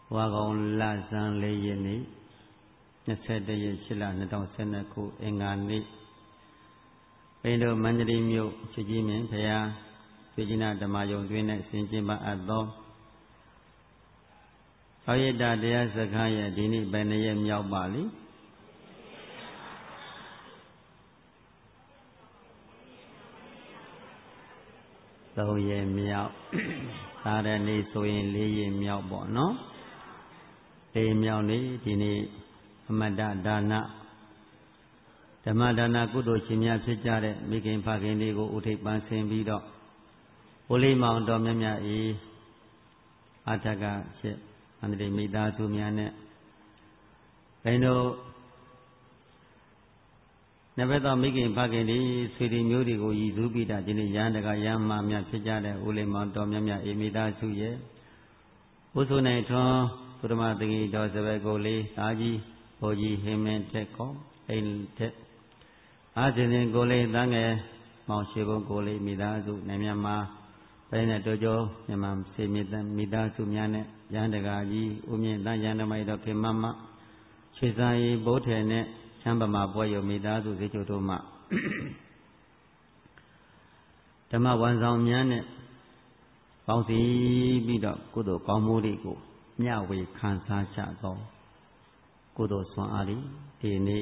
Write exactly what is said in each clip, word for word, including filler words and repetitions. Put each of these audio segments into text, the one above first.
ဝါကောင်လဆန်းလေးရက်နေ့နှစ်ဆက်တရက်ရှစ်လနှစ်ထောင်ဆယ်နှစ်ခုအင်္ဂါနေ့ဘိန္ဒုမန္တလေးမြို့ချစ်ကြီးမြင့်ဘုရားကျွေးကျင်ဓမ္မယုံတွင်နဲ့ဆင်ကျင်ပါအပ်သောသောရတတရားစခန်းရဲ့ဒီနေ့ဘယ်နှစ်ရက်မြောက်ပါလိသုံးရက်မြောက်သာရဏီဆိုရင်လေးရက်မြောက်ပေါ့နော်လေးမြောက်နေ့ဒီနေ့အမတ္တဒါနဓမ္မဒါနကုသိုလ်ရှင်များဖြစ်ကြတဲ့မိခင်ဖခင်တွေကိုဥထိပ်ပန်းဆင်ပြီးတော့ဘိုးလေးမောင်တော်မြတ်မြတ်ဤအထက်ကဖြစ်အန္တရာယ်မိသားစုများနဲ့ဘိန်းတို့နဘသောမိခင်ဖခင်တွေဆွေတွေမျိုးတွေကိုရည်စူးပြီးတာဒီနေ့ရဟန်းတကရဟန်းမများဖြစ်ကြတဲ့ဦးလေးမောင်တော်မြတ်မြတ်ဤမိသားစုရဲ့ဘုဆိုနိုင်ထွန်းသုဓမသင်္ကေတော်စပယ်ကိုလေးသားကြီးဘိုးကြီးဟင်းမင်းတက်ကောအိမ်တက်အားစင်စဉ်ကိုလေးတန်းငယ်မောင်ရှိဘုံကိုလေးမိသားစုနိုင်မြတ်မှာဘယ်နဲ့တို့ကျော်မြန်မာစေမိတမိသားစုများနဲ့ရဟန်းတကာကြီးဦးမြင့်တန်ရဟန်းဓမ္မတော်ခင်မမခြေစာရီဘိုးထဲနဲ့ချမ်းပမာပွဲရုံမိသားစုစေချိုတို့မှဓမ္မဝန်ဆောင်များနဲ့ပေါင်းစည်းပြီးတော့ကုသိုလ်ကောင်းမှုတွေကိုမျှဝေခံစားကြသောကုသိုလ်ဆွမ်းအားဒီဒီနေ့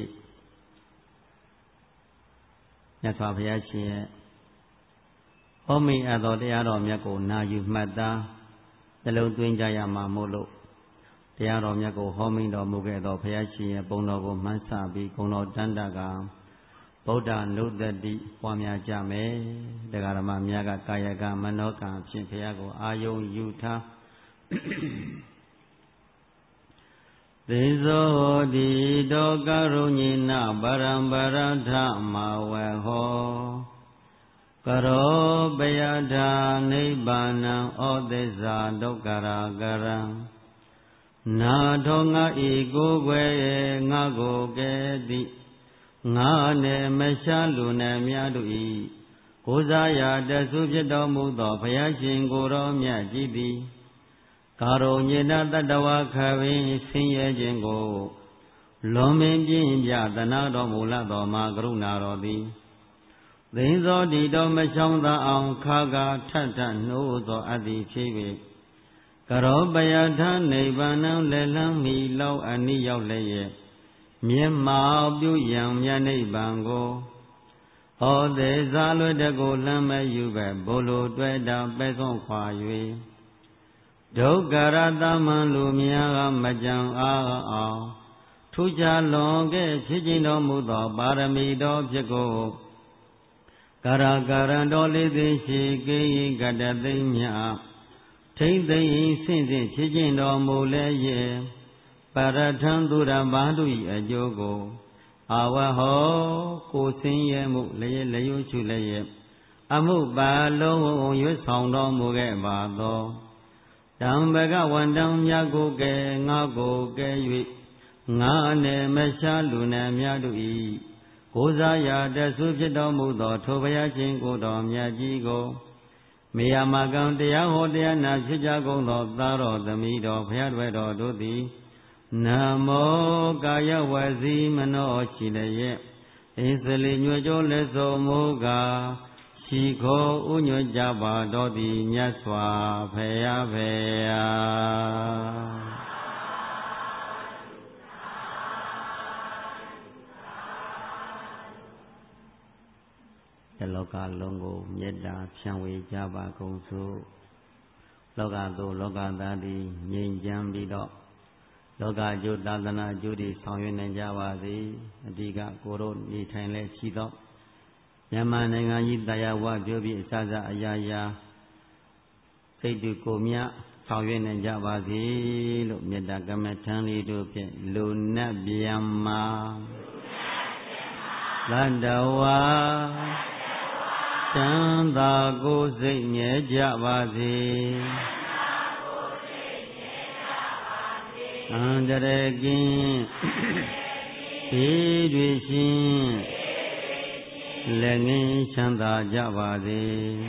မြတ်စွာဘုရားရှင်ရဲ့ဟောမိအပ်သောတရားတော်မြတ်ကိုနာယူမှတ်သားနှလုံးသွင်းကြရမှာမို့လို့တရားတော်မြတ်ကိုဟောမိတော်မူခဲ့သောဘုရားရှင်ရဲ့ပုံတော်ကိုမှန်းဆပြီးဂုဏ်တော်တန်တကဗုဒ္ဓနုတ္တိပွားများကြမယ်တရားဓမ္မများကကာယကမနောကံဖြင့်ဘုရားကိုအာယုံယူထားသေဇောတိတောကရုဏိနဗရံဗရထမဝေဟောကရောပယထာနိဗ္ဗာနံဩသစ္စာဒုက္ခရာကရံနာထောငါဤကိုယ်ွယ်ငါကိုကဲ့သိငါနဲ့မရှားလူနဲ့များတို့ဤကိုးစားရာတဆုဖြစ်တော်မူသောဘုရားရှင်ကိုယ်တော်မြတ်ကြီးသည်ကာရုညေနတတဝခပင်ဆင်းရဲခြင်းကိုလွန်မင်းပြင်းပြသနာတော်မူလာတော်မှာကရုဏာတော်သည်သိင်္ဇောတိတော်မချောင်းသာအောင်ခါကာထထနှိုးသောအတ္တိဖြစ်၍ကရောပယထနိဗ္ဗာန်လက်လန်းမီလောက်အနိရောက်လည်းရဲ့မျက်မှောက်ပြုရန်မြတ်နိဗ္ဗာန်ကိုဟောသေးစားလွတ်တကိုလမ်းမဲ့ယူပဲဘိုလိုတွေ့တာပဲဆုံးခွာ၍ဒုက္ခရသမန်လူများကမကြံအားအောင်ထူးခြားလွန်ခဲ့ဖြစ်ခြင်းတော်မူသောပါရမီတော်ဖြစ်ကိုကာရကာရံတော်လေးသိရှိကိကတသိမ့်မြထိမ့်သိမ့်ဆင့်ဆင့်ဖြစ်ခြင်းတော်မူလည်းရဲ့ပရထံသူရဘာတု၏အကျိုးကိုအာဝဟောကိုဆင်းရဲမှုလည်းလျှို့ချူလည်းရဲ့အမှုပါလုံးရွတ်ဆောင်တော်မူခဲ့ပါသောတံဘဂဝန္တံမြတ်ကိုကဲငါကိုကဲ၍ငါနဲ့မရှားလူနဲ့များတို့၏ကိုးစားရာတဆုဖြစ်တော်မူသောထိုဘုရားရှင်ကိုယ်တော်မြတ်ကြီးကိုမေယမကံတရားဟောတရားနာဖြစ်ကြကုန်သောသားတော်သမီးတော်ဘုရားတော်တို့သည်နမောကာယဝစီမနောရှိလျက်ဣသလိညွတ်ကြောလက်စုံမူကားရှိခိုးဥညွတ်ကြပါတော်သည်မြတ်စွာဘုရားဖေယတလောကလုံးကိုမေတ္တာဖြန့်ဝေကြပါကုန်စို့လောကသို့လောကသားသည်ငြိမ်းချမ်းပြီးတော့လောကကျိုးသာသနာကျိုးတွေဆောင်ရွက်နိုင်ကြပါစေအဓိကကိုယ်တို့နေထိုင်လဲရှိသောမြန်မာနိုင်ငံကြီးတရားဝပြောပြီးအစစအရာရာစိတ်တူကိုမြဆောင်ရွက်နိုင်ကြပါစေလို့မေတ္တာကမ္မထံလေးတို့ဖြင့်လူနတ်ဗျမ္မာသတ္တဝါချမ်းသာကိုယ်စိတ်ငြဲကြပါစေအန္တရာယ်ကင်းဒီတွေရှင်လက်ငင်းချမ်းသာကြပါစေ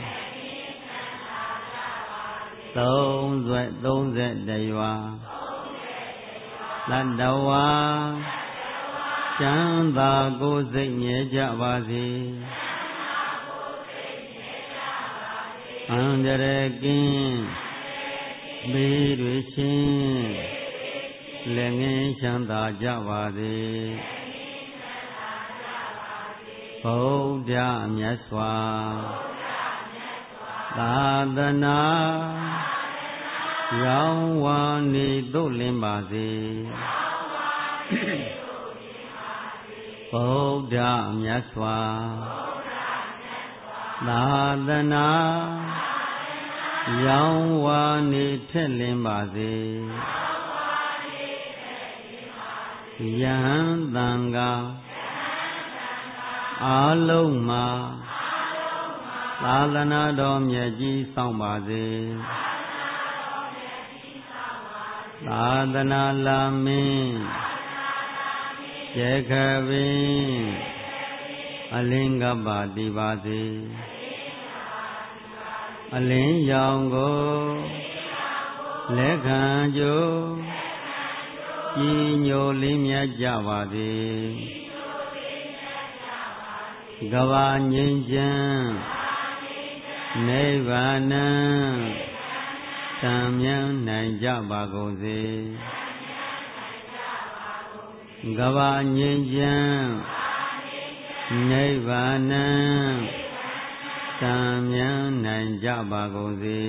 သုံးဆွဲသုံးဆက်တရွာလတ္တဝါချမ်းသာကိုယ်စိတ်မြဲကြပါစေအန္တရာယ်ကင်းဘေးတွေချင်းလက်ငင်းချမ်းသာကြပါစေဗုဒ္ဓမြတ်စွာသာသနာရောင်းဝါနေသို့လင်းပါစေဗုဒ္ဓမြတ်စွာသာသနာရောင်းဝါနေထက်လင်းပါစေယဟန်တန်ဃာအာလုံးမှာသာသနာတော်မြတ်ကြီးဆောင်ပါစေသာသနာလာမင်းကျေခပင်အလင်းကပ္ပတိပါစေအလင်းရောင်ကိုလက်ခံကြိုးကြီးညိုလေးမြတ်ကြပါစေကဘာငြိမ်းချမ်းနိဗ္ဗာန်တန်မြတ်နိုင်ကြပါကုန်စေကဘာငြိမ်းချမ်းနိဗ္ဗာန်တန်မြတ်နိုင်ကြပါကုန်စေ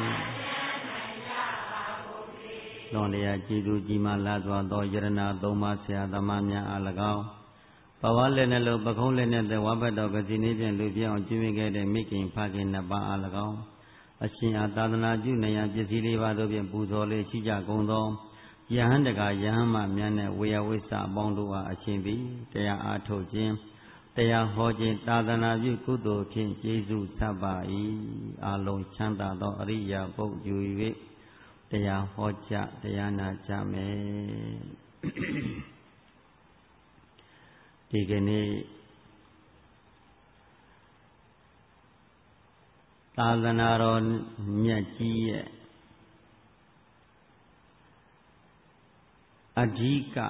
လွန်တရားကြည်သူကြီးမားလာစွာသောယရဏသုံးပါးဆရာသမားများအား၎င်းဘဝလည်းနဲ့လို့ပခုံးလည်းနဲ့ဝါဘတ်တော်ကစီနေဖြင့်လူပြအောင်ကျွေးမြခဲ့တဲ့မိခင်ဖခင်နှစ်ပါးအား၎င်းအရှင်အားသာသနာပြုနေရပစ္စည်းလေးပါးတို့ဖြင့်ပူဇော်လေးရှိကြကုန်သောယဟန်တကာယဟန်မများနဲ့ဝေယဝိဆအပေါင်းတို့အားအရှင်သည်တရားအားထုတ်ခြင်းတရားဟောခြင်းသာသနာပြုကုသိုလ်ဖြင့်ကျေးဇူးသတ်ပါ၏အာလုံးချမ်းသာသောအရိယာပုဂ္ဂိုလ်၍တရားဟောကြတရားနာကြမယ်ဒီကနေ့သာသနာတော်မြတ်ကြီးရဲ့အဓိက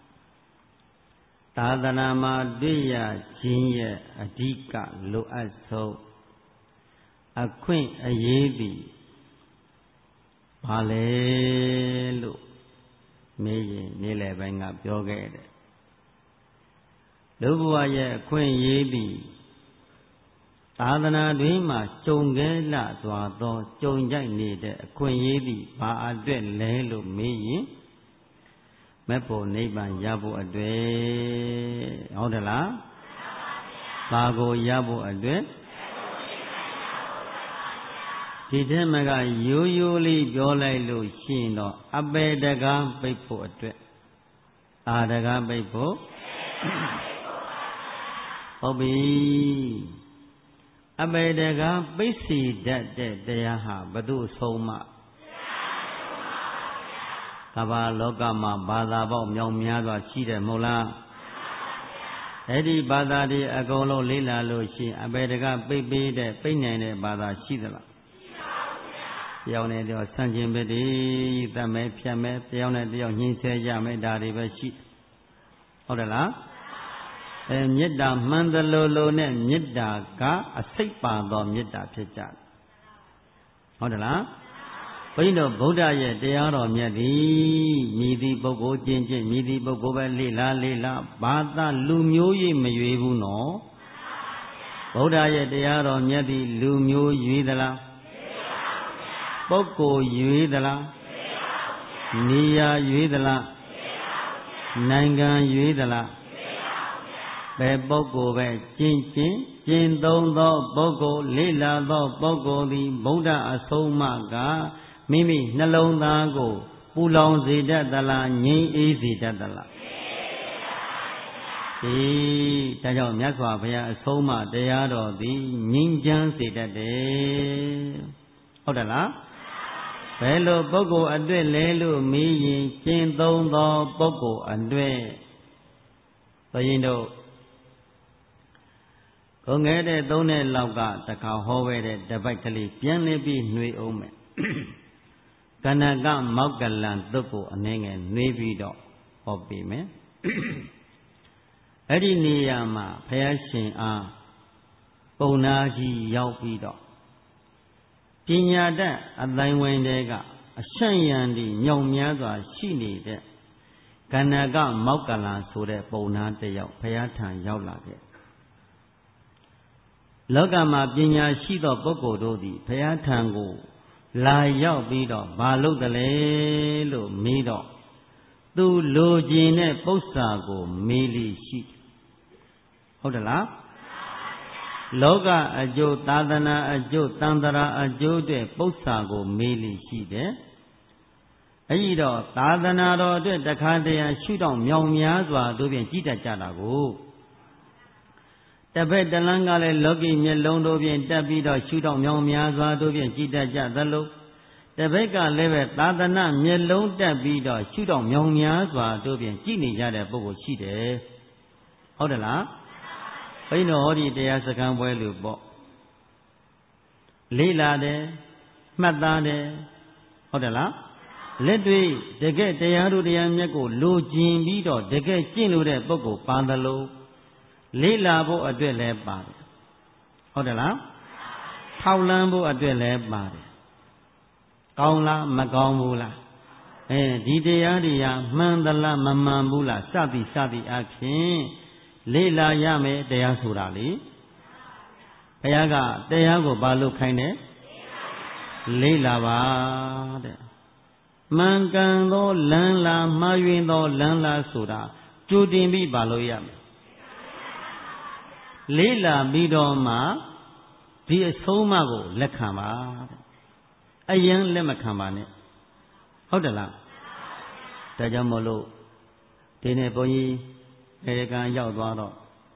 သာသနာမှာတွေ့ရခြင်းရဲ့အဓိကလိုအပ်ဆုံးအခွင့်အရေးသည်ဘာလဲလို့မေးရင်နေ့လယ်ပိုင်းကပြောခဲ့တယ်လူဘဝရဲ့အခွင့်အရေးသည်သာသနာတွင်မှကြုံခဲလှစွာသောကြုံကြိုက်နေတဲ့အခွင့်အရေးသည်ဘာအတွက်လဲလို့မေးရင်မက်ဖို့နိဗ္ဗာန်ရဖို့အတွက်ဟုတ်တယ်လားဘာကိုရဖို့အတွက်ဒီထဲမှာကရိုးရိုးလေးပြောလိုက်လို့ရှိရင်တော့အပေတကားပိတ်ဖို့အတွက်အာတကားပိတ်ဖို့ဟုတ်ပြီအပေတကားပိတ်စီတတ်တဲ့တရားဟာဘု து ဆုံးမကမ္ဘာလောကမှာဘာသာပေါက်မြောင်များစွာရှိတယ်မဟုတ်လားအဲ့ဒီဘာသာတွေအကုန်လုံးလေ့လာလို့ရှိရင်အပေတကားပိတ်ပေးတဲ့ပိတ်နိုင်တဲ့ဘာသာရှိသလားတယောက်နဲ့တယောက်ဆန့်ကျင်ဘက်တွေတတ်မဲ့ဖြတ်မဲ့တယောက်နဲ့တယောက်ညှင်းဆဲကြမဲ့ဒါတွေပဲရှိဟုတ်တယ်လားအဲမေတ္တာမှန်သလိုလိုနဲ့မေတ္တာကအစိတ်ပါသောမေတ္တာဖြစ်ကြတယ်ဟုတ်တယ်လားဘုန်းကြီးတို့ဗုဒ္ဓရဲ့တရားတော်မြတ်သည်မြည်သည့်ပုဂ္ဂိုလ်ကျင့်ကျင့်မြည်သည့်ပုဂ္ဂိုလ်ပဲလေ့လာလေ့လာဘာသာလူမျိုး၍မရွေးဘူးနော်ဗုဒ္ဓရဲ့တရားတော်မြတ်သည်လူမျိုးရွေးသလားပုဂ္ဂိုလ်ရွေးသလားနေရာရွေးသလားနိုင်ငံရွေးသလားဘယ်ပုဂ္ဂိုလ်ပဲကျင့်ကျင့်ကျင့်သုံးသောပုဂ္ဂိုလ်လေ့လာသောပုဂ္ဂိုလ်သည်ဗုဒ္ဓအဆုံးအမကမိမိနှလုံးသားကိုပူလောင်စေတတ်သလားငြိမ်းအေးစေတတ်သလားဒီဒါကြောင့်မြတ်စွာဘုရားအဆုံးအမတရားတော်သည်ငြိမ်းချမ်းစေတတ်တယ်ဟုတ်တယ်လားဘယ်လိုပုဂ္ဂိုလ်အတွက်လဲလို့မေးရင်ကျင့်သုံးသောပုဂ္ဂိုလ်အတွက်ဘုရင်တို့ကိုငယ်တဲ့သုံးတဲ့လောက်ကတခါဟောခဲ့တဲ့တပိုက်ကလေးပြန်နေပြီးနှွေအောင်မယ်ကနကမောက်ကလန်သုတ်ကိုအနှဲငယ်နှွေးပြီးတော့ဟောပေးမယ်အဲ့ဒီနေရာမှာဘုရားရှင်အားပုံနာကြီးရောက်ပြီးတော့ပညာတတ်အတိုင်းဝိုင်းတွေကအရှံ့ရံဒီညောင်များစွာရှိနေတဲ့ကဏ္ဍကမောက်ကလန်ဆိုတဲ့ပုံနာတစ်ယောက်ဘုရားထံရောက်လာခဲ့လောကမှာပညာရှိသောပုဂ္ဂိုလ်တို့သည်ဘုရားထံကိုလာရောက်ပြီးတော့ဘာလုပ်တယ်လဲလို့မေးတော့သူလိုချင်တဲ့ပု္ပ္ပာကိုမေးလိရှိဟုတ်တယ်လားလောကအကျိုးသာသနာအကျိုးတန်တရာအကျိုးတဲ့ပု္ပ္ပာကိုမေးလိရှိတယ်အဲ့ဒီတော့သာသနာတော်အတွက်တခါတရံရှုထောင့်မြောင်များစွာတို့ဖြင့်ကြည်တတ်ကြတာကိုတပည့်တလန်းကလည်းလောကီမျက်လုံးတို့ဖြင့်တက်ပြီးတော့ရှုထောင့်မြောင်များစွာတို့ဖြင့်ကြည်တတ်ကြသလိုတပည့်ကလည်းပဲသာသနာမျက်လုံးတက်ပြီးတော့ရှုထောင့်မြောင်များစွာတို့ဖြင့်ကြည်နေကြတဲ့ပုဂ္ဂိုလ်ရှိတယ်ဟုတ်တယ်လားဘိန်းတော်ဟောဒီတရားစခန်းပွဲလို့ပေါ့လေးလာတယ်မှတ်သားတယ်ဟုတ်တယ်လားလက်တွေ့တကယ်တရားတို့တရားမြတ်ကိုလိုချင်ပြီးတော့တကယ်ကျင့်လို့တဲ့ပုဂ္ဂိုလ်ပါသလိုလေးလာဖို့အတွက်လည်းပါတယ်ဟုတ်တယ်လားထောက်လန်းဖို့အတွက်လည်းပါတယ်ကောင်းလားမကောင်းဘူးလားအဲဒီတရားတွေကမှန်သလားမမှန်ဘူးလားစသည်စသည်အဖြစ်လေးလာရမယ်တရားဆိုတာလေဘုရားကတရားကိုဘာလို့ခိုင်းတယ်လေးလာပါတဲ့မှန်ကန်သောလမ်းလာမှားယွင်းသောလမ်းလာဆိုတာကြိုတင်ပြီးဘာလို့ရမယ်လေးလာပြီးတော့မှဒီအဆုံးအမကိုလက်ခံပါတဲ့အရင်လက်မခံပါနဲ့ဟုတ်တယ်လားဒါကြောင့်မို့လို့ဒီနေ့ဘုန်းကြီးအေကံရောက်သွားတော့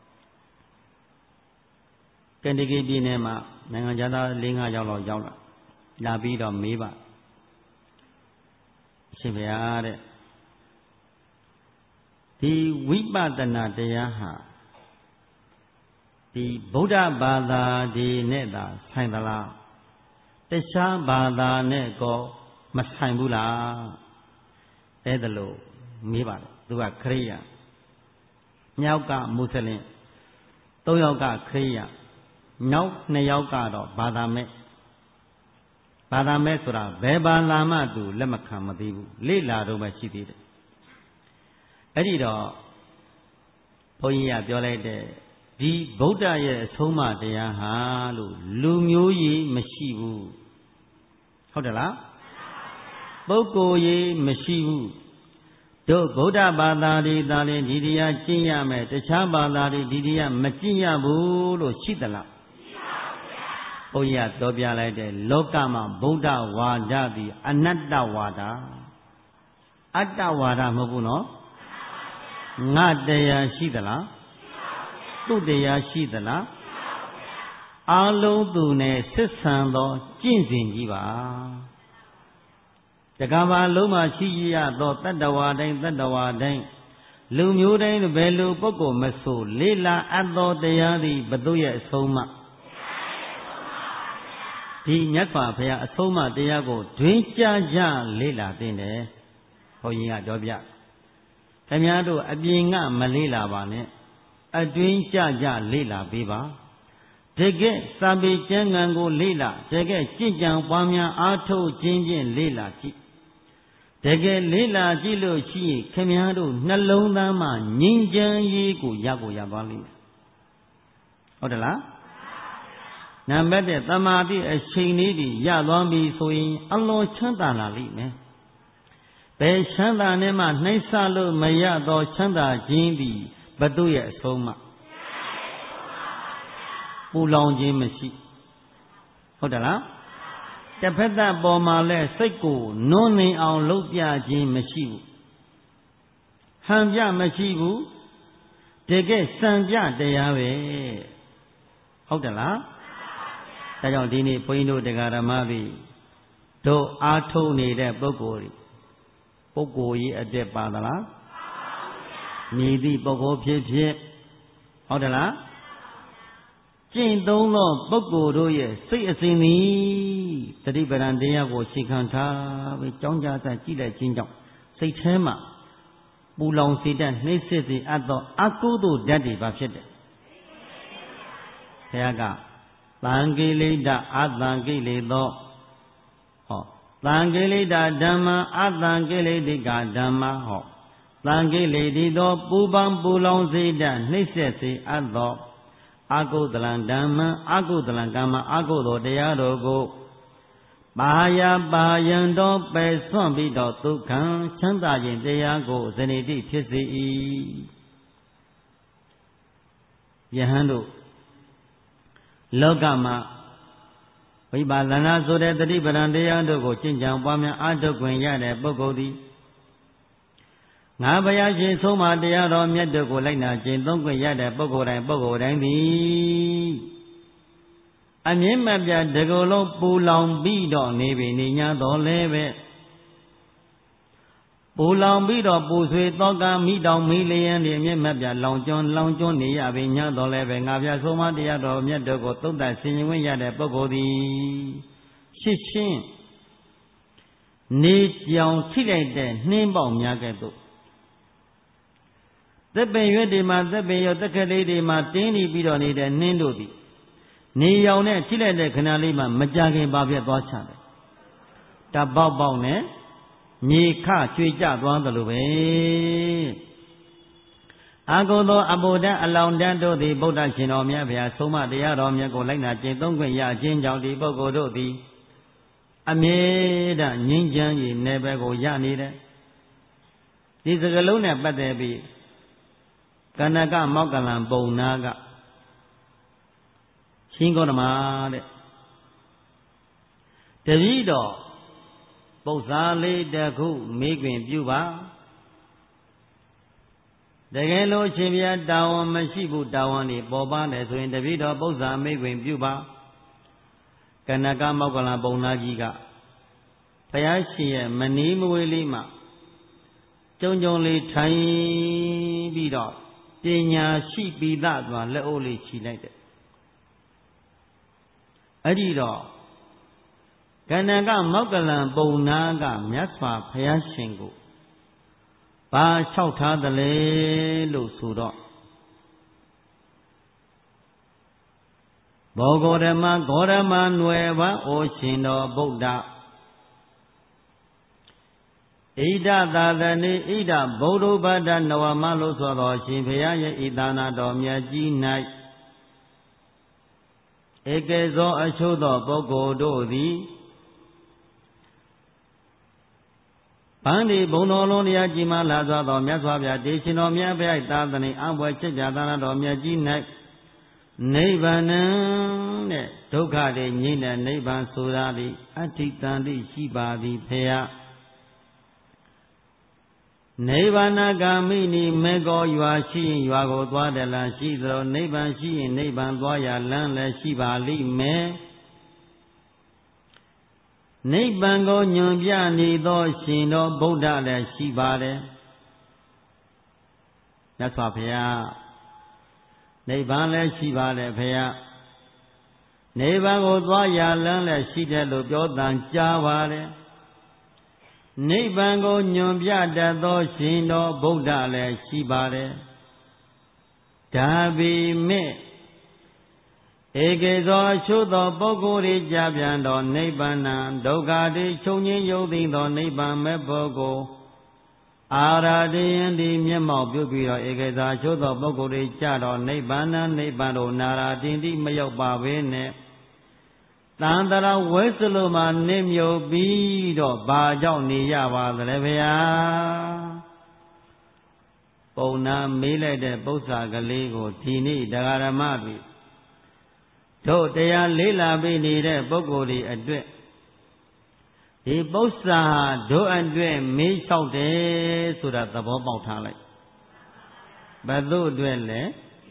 ကန်တကီပြည်နယ်မှာနိုင်ငံခြားသား၄၅ယောက်လောက်ရောက်လာလာပြီးတော့မေးပါရှင်ဗျာတဲ့ဒီဝိပဿနာတရားဟာဒီဗုဒ္ဓဘာသာဒီနဲ့သာဆိုင်သလားတခြားဘာသာနဲ့ကောမဆိုင်ဘူးလားအဲ့ဒါလို့မေးပါတယ်သူကခရိယာမြောက်ကမွတ်စလင်သုံးယောက်ကခရိယာနောက်နှစ်ယောက်ကတော့ဘာသာမဲ့ဘာသာမဲ့ဆိုတာဘယ်ဘာသာမှသူလက်မခံမသိဘူးလေ့လာတော့မှရှိသေးတယ်အဲ့ဒီတော့ဘုန်းကြီးကပြောလိုက်တဲ့ဒီဗုဒ္ဓရဲ့အဆုံးအမတရားဟာလို့လူမျိုးကြီးမရှိဘူးဟုတ်တယ်လားပုဂ္ဂိုလ်ကြီးမရှိဘူးတို့ဗုဒ္ဓဘာသာတွေသာလျှင်ဒီတရားကျင့်ရမယ်တခြားဘာသာတွေဒီတရားမကျင့်ရဘူးလို့ရှိသလားဘုရားတော်ပြလိုက်တဲ့လောကမှာဗုဒ္ဓဝါဒသည်အနတ္တဝါဒအတ္တဝါဒမဟုတ်ဘူးနော်ငါတရားရှိသလားသူ့တရားရှိသလားအာလုံးသူနဲ့ဆက်ဆံသောကျင့်စဉ်ကြီးပါတကဘာလုံးမှာရှိရသောတတ္တဝါတိုင်းတတ္တဝါတိုင်းလူမျိုးတိုင်းဘယ်လိုပုဂ္ဂိုလ်မဆိုလေးလာအပ်သောတရားသည်ဘုသူရဲ့အဆုံးအမဒီမြတ်စွာဘုရားအဆုံးအမတရားကိုတွင်ကြကြလေးလာတဲ့တယ်ဘုန်းကြီးကပြောပြခင်ဗျားတို့အပြင်ကမလေးလာပါနဲ့အတွင်းကြကြလေးလာပေးပါတကယ်စာပေကျမ်းဂန်ကိုလေးလာတကယ်ကြည်ကြံပွားများအားထုတ်ခြင်းဖြင့်လေးလာကြည့်တကယ်လေးလာကြည့်လို့ရှိရင်ခင်ဗျားတို့နှလုံးသားမှာငြိမ်းချမ်းရေးကိုရကိုရသွားလိမ့်မယ်ဟုတ်တယ်လားနံပါတ်တစ်သမာဓိအချိန်လေးတွေရသွားပြီဆိုရင်အလွန်ချမ်းသာလာလိမ့်မယ်ဘယ်ချမ်းသာနဲ့မှနှိမ့်ဆလို့မရသောချမ်းသာခြင်းသည်ဘသူရဲ့အဆုံးအမပူလောင်ခြင်းမရှိဟုတ်တယ်လားတစ်ဖက်သက်ပေါ်မှာလဲစိတ်ကိုနွမ်းနေအောင်လုပ်ပြခြင်းမရှိဘူးဟန်ပြမရှိဘူးတကယ်စံပြတရားပဲဟုတ်တယ်လားဒါကြောင့်ဒီနေ့ဘုန်းကြီးတို့တရားဓမ္မတွေတို့အားထုတ်နေတဲ့ပုဂ္ဂိုလ်ပုဂ္ဂိုလ်ကြီးအတွက်ပါသလားမြည်သည့်ပုဂ္ဂိုလ်ဖြစ်ဖြစ်ဟုတ်တယ်လားကျင့်သုံးသောပုဂ္ဂိုလ်တို့ရဲ့စိတ်အစဉ်သည်တတိပဒံတရားကိုရှင်းခံထားပြီးကြောင်းကြဆကြည့်တဲ့ခြင်းကြောင့်စိတ်ထဲမှာပူလောင်စေတတ်နှိမ့်စစ်စေအပ်သောအကုသိုလ်ဓာတ်တွေပါဖြစ်တယ်ဘုရားကသံကိလေသာအသံကိလေသောဟောသံကိလေသာဓမ္မအသံကိလေတိကဓမ္မဟောသံကိလေတိသောပူပန်ပူလောင်စေတတ်နှိမ့်ဆက်စေအပ်သောအကုသလံဓမ္မအကုသလံကမ္မအကုသိုလ်တရားတို့ကိုပါယပါယံတော်ပယ်စွန့်ပြီးတော့ဒုက္ခံချမ်းသာခြင်းတရားကိုဇဏိတိဖြစ်စေ၏ယဟန်တို့လောကမှာဝိပါဒနာဆိုတဲ့တတိပဒံတရားတို့ကိုကျင့်ကြံပွားများအားထုတ်ခွင့်ရတဲ့ပုဂ္ဂိုလ်သည်ငါဘုရားရှင်ဆုံးမတရားတော်မြတ်တို့ကိုလိုက်နာကျင့်သုံးခွင့်ရတဲ့ပုဂ္ဂိုလ်တိုင်းပုဂ္ဂိုလ်တိုင်းသည်အမြင့်မပြတ်တကူလုံးပူလောင်ပြီးတော့နေပြီနေ냐တော်လဲပဲပူလောင်ပြီးတော့ပူဆွေသောကမိတောင်မိလျံဒီအမြင့်မပြတ်လောင်ကျွန်းလောင်ကျွန်းနေရပြီ냐တော်လဲပဲငါဘုရားဆုံးမတရားတော်မြတ်တို့ကိုသုံးသပ်ဆင်ခြင်ခွင့်ရတဲ့ပုဂ္ဂိုလ်သည်ရှစ်ချင်းနေကြောင်ထိလိုက်တဲ့နှင်းပေါက်များကဲ့သို့သက်ပင်ရွက်တွေမှာသက်ပင်ရောသက်ခလေးတွေမှာတင်းနေပြီးတော့နေတဲ့နှင်းတို့သည်နေရောင်နဲ့ထိလိုက်တဲ့ခဏလေးမှာမကြခင်ပါပြတ်သွားချတယ်တပေါက်ပေါက်နဲ့မြေခကျွေကြသွားသလိုပဲအာဟုသောအဘုဒ္ဓအလောင်းတန်းတို့သည်ဗုဒ္ဓရှင်တော်မြတ်ဗျာဆုံးမတရားတော်မြတ်ကိုလိုက်နာကျင့်သုံးခွင့်ရခြင်းကြောင့်ဒီပုဂ္ဂိုလ်တို့သည်အမြဲတမ်းငြိမ်းချမ်းရေးနယ်ပယ်ကိုရနေတယ်ဒီစကလုံးနဲ့ပတ်သက်ပြီးကနကမောက္ကလံပုံနာကရှင်ဂေါတမတဲ့တပည့်တော်ပု္ပ္ပာလေးတခုမေးခွင့်ပြုပါတကယ်လို့ရှင်ဗျာတာဝန်မရှိဘူးတာဝန်တွေပေါ်ပါတယ်ဆိုရင်တပည့်တော်ပု္ပ္ပာမေးခွင့်ပြုပါကနကမောက္ကလံပုံနာကြီးကဘုရားရှင်ရဲ့မနီးမဝေးလေးမှာကြုံကြုံလေးထိုင်ပြီးတော့ပညာရှိပိသစွာလက်အိုးလေးခြိလိုက်တယ်အဲ့ဒီတော့ကဏ္ဍကမောက္ကလံပုံနာကမြတ်စွာဘုရားရှင်ကိုဘာလျှောက်ထားသလဲလို့ဆိုတော့ဘောဂေါရမဂေါရမနွယ်ပါအိုရှင်တော်ဗုဒ္ဓဣဒသာသနေဣဒဗုဒ္ဓဘာဒနဝမလို့ဆိုတော်ရှင်ဘုရားရဲ့ဤသာနာတော်မြတ်ကြီး၌ဧကေဇောအချို့သောပုဂ္ဂိုလ်တို့သည်ဗန္ဒီဘုံတော်လုံးတရားကြီးမှလာစွာသောမြတ်စွာဘုရားတေရှင်တော်မြတ်ဘုရားသာသနေအံပွဲချစ်ကြသာနာတော်မြတ်ကြီး၌နိဗ္ဗာန်တဲ့ဒုက္ခတွေငြိမ့်တဲ့နိဗ္ဗာန်ဆိုတာသည်အဋ္ဌိတန်တိရှိပါသည်ဖေယနိဗ္ဗာန်ဂာမိနိမေကောရွာရှိရင်ရွာကိုသွားတယ်လားရှိသလိုနိဗ္ဗာန်ရှိရင်နိဗ္ဗာန်သွားရလမ်းလည်းရှိပါလိမ့်မယ်နိဗ္ဗာန်ကိုညွန်ပြနေသောရှင်တော်ဗုဒ္ဓလည်းရှိပါတယ်မြတ်စွာဘုရားနိဗ္ဗာန်လည်းရှိပါတယ်ဖေယနိဗ္ဗာန်ကိုသွားရလမ်းလည်းရှိတယ်လို့ပြောတန်ကြားပါတယ်နိဗ္ဗာန်ကိုညွန်ပြတတ်သောရှင်တော်ဗုဒ္ဓလည်းရှိပါတယ်ဒါပေမဲ့ဧကေဇောအချို့သောပုဂ္ဂိုလ်၏ကြပြန်သောနိဗ္ဗာန်ဒုက္ခတိချုပ်ငြိမ်းယုတ်သိသောနိဗ္ဗာန်မဲ့ပုဂ္ဂိုလ်အာရတေယံဒီမျက်မှောက်ပြုပြီးတော့ဧကေဇာအချို့သောပုဂ္ဂိုလ်၏ကြတော့နိဗ္ဗာန်နိဗ္ဗာန်တို့နာရာတင်တိမရောက်ပါဘဲနဲ့တန်တရာဝဲစလိုမှာနေမြုပ်ပြီးတော့ဘာကြောင့်နေရပါသလဲဗျာပုံနာမေးလိုက်တဲ့ပု္ပ္ပာကလေးကိုဒီနေ့တရားဓမ္မပြီတို့တရားလေးလာပြီးနေတဲ့ပုဂ္ဂိုလ်တွေအတွက်ဒီပု္ပ္ပာတို့အတွက်မေးလျှောက်တယ်ဆိုတာသဘောပေါက်ထားလိုက်ဘယ်သူအတွက်လဲ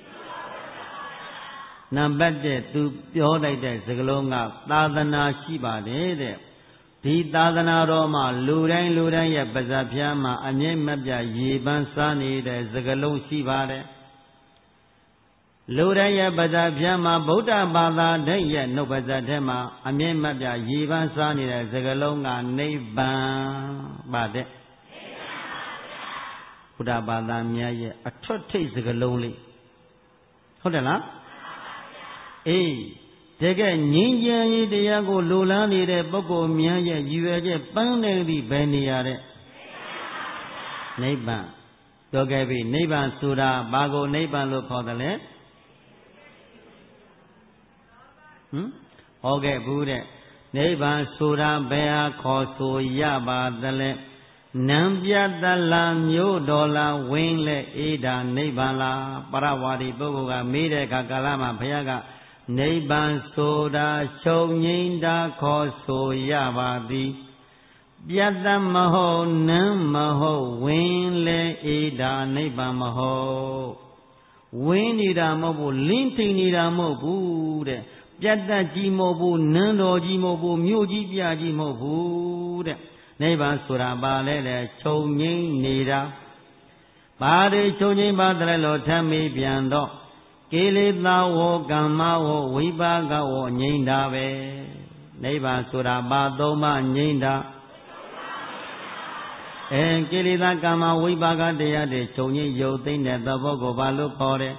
နံပါတ်တစ်သူပြောလိုက်တဲ့စကားလုံးကသာသနာရှိပါတယ်တဲ့ဒီသာသနာတော်မှာလူတိုင်းလူတိုင်းရဲ့ပါးစပ်ဖြားမှာအမြဲမပြတ်ရေပန်းစားနေတဲ့စကားလုံးရှိပါတယ်လူတိုင်းရဲ့ပါးစပ်ဖြားမှာဗုဒ္ဓဘာသာတဲ့ရဲ့နှုတ်ပါးစပ်ထဲမှာအမြဲမပြတ်ရေပန်းစားနေတဲ့စကားလုံးကနိဗ္ဗာန်ပါတဲ့ဝုဒ္ဓဘာသာများရဲ့အထွတ်ထိပ်စကားလုံးလေးဟုတ်တယ်လားအေးတကယ်ငြိမ်းချမ်းရေးတရားကိုလိုလားနေတဲ့ပုဂ္ဂိုလ်များရဲ့ရည်ရွယ်ချက်ပန်းနေသည့်ဘယ်နေရာတဲ့နိဗ္ဗာန်ပြောခဲ့ပြီနိဗ္ဗာန်ဆိုတာဘာကိုနိဗ္ဗာန်လို့ခေါ်တယ်လဲဟမ်ဟောခဲ့ဘူးတဲ့နိဗ္ဗာန်ဆိုတာဘယ်ဟာခေါ်ဆိုရပါသလဲနံပြတလာမြို့တော်လာဝင်းလဲအေးတာနိဗ္ဗာန်လားပရဝါဒီပုဂ္ဂိုလ်ကမေးတဲ့အခါကာလမှာဘုရားကနိဗ္ဗာန်ဆိုတာချုပ်ငြိမ်းတာခေါ်ဆိုရပါသည်ပြတ်တမဟုတ်နံမဟုတ်ဝင်းလဲအေးတာနိဗ္ဗာန်မဟုတ်ဝင်းနေတာမဟုတ်ဘူးလင်းထိန်နေတာမဟုတ်ဘူးတဲ့ပြတ်တကြီးမဟုတ်ဘူးနန်းတော်ကြီးမဟုတ်ဘူးမြို့ကြီးပြကြီးမဟုတ်ဘူးတဲ့နိဗ္ဗာန်ဆိုတာဘာလဲလဲချုပ်ငြိမ်းနေတာဘာတွေချုပ်ငြိမ်းပါတယ်လို့ထမ်းမိပြန်တော့ကိလေသာဝကမ္မဝဝိပါကဝငြိမ်းတာပဲနိဗ္ဗာန်ဆိုတာဘာသုံးပါငြိမ်းတာအဲကိလေသာကမ္မဝိပါကတရားတွေချုပ်ငြိမ်းရုပ်သိမ်းတဲ့သဘောကိုဘာလို့ခေါ်တယ်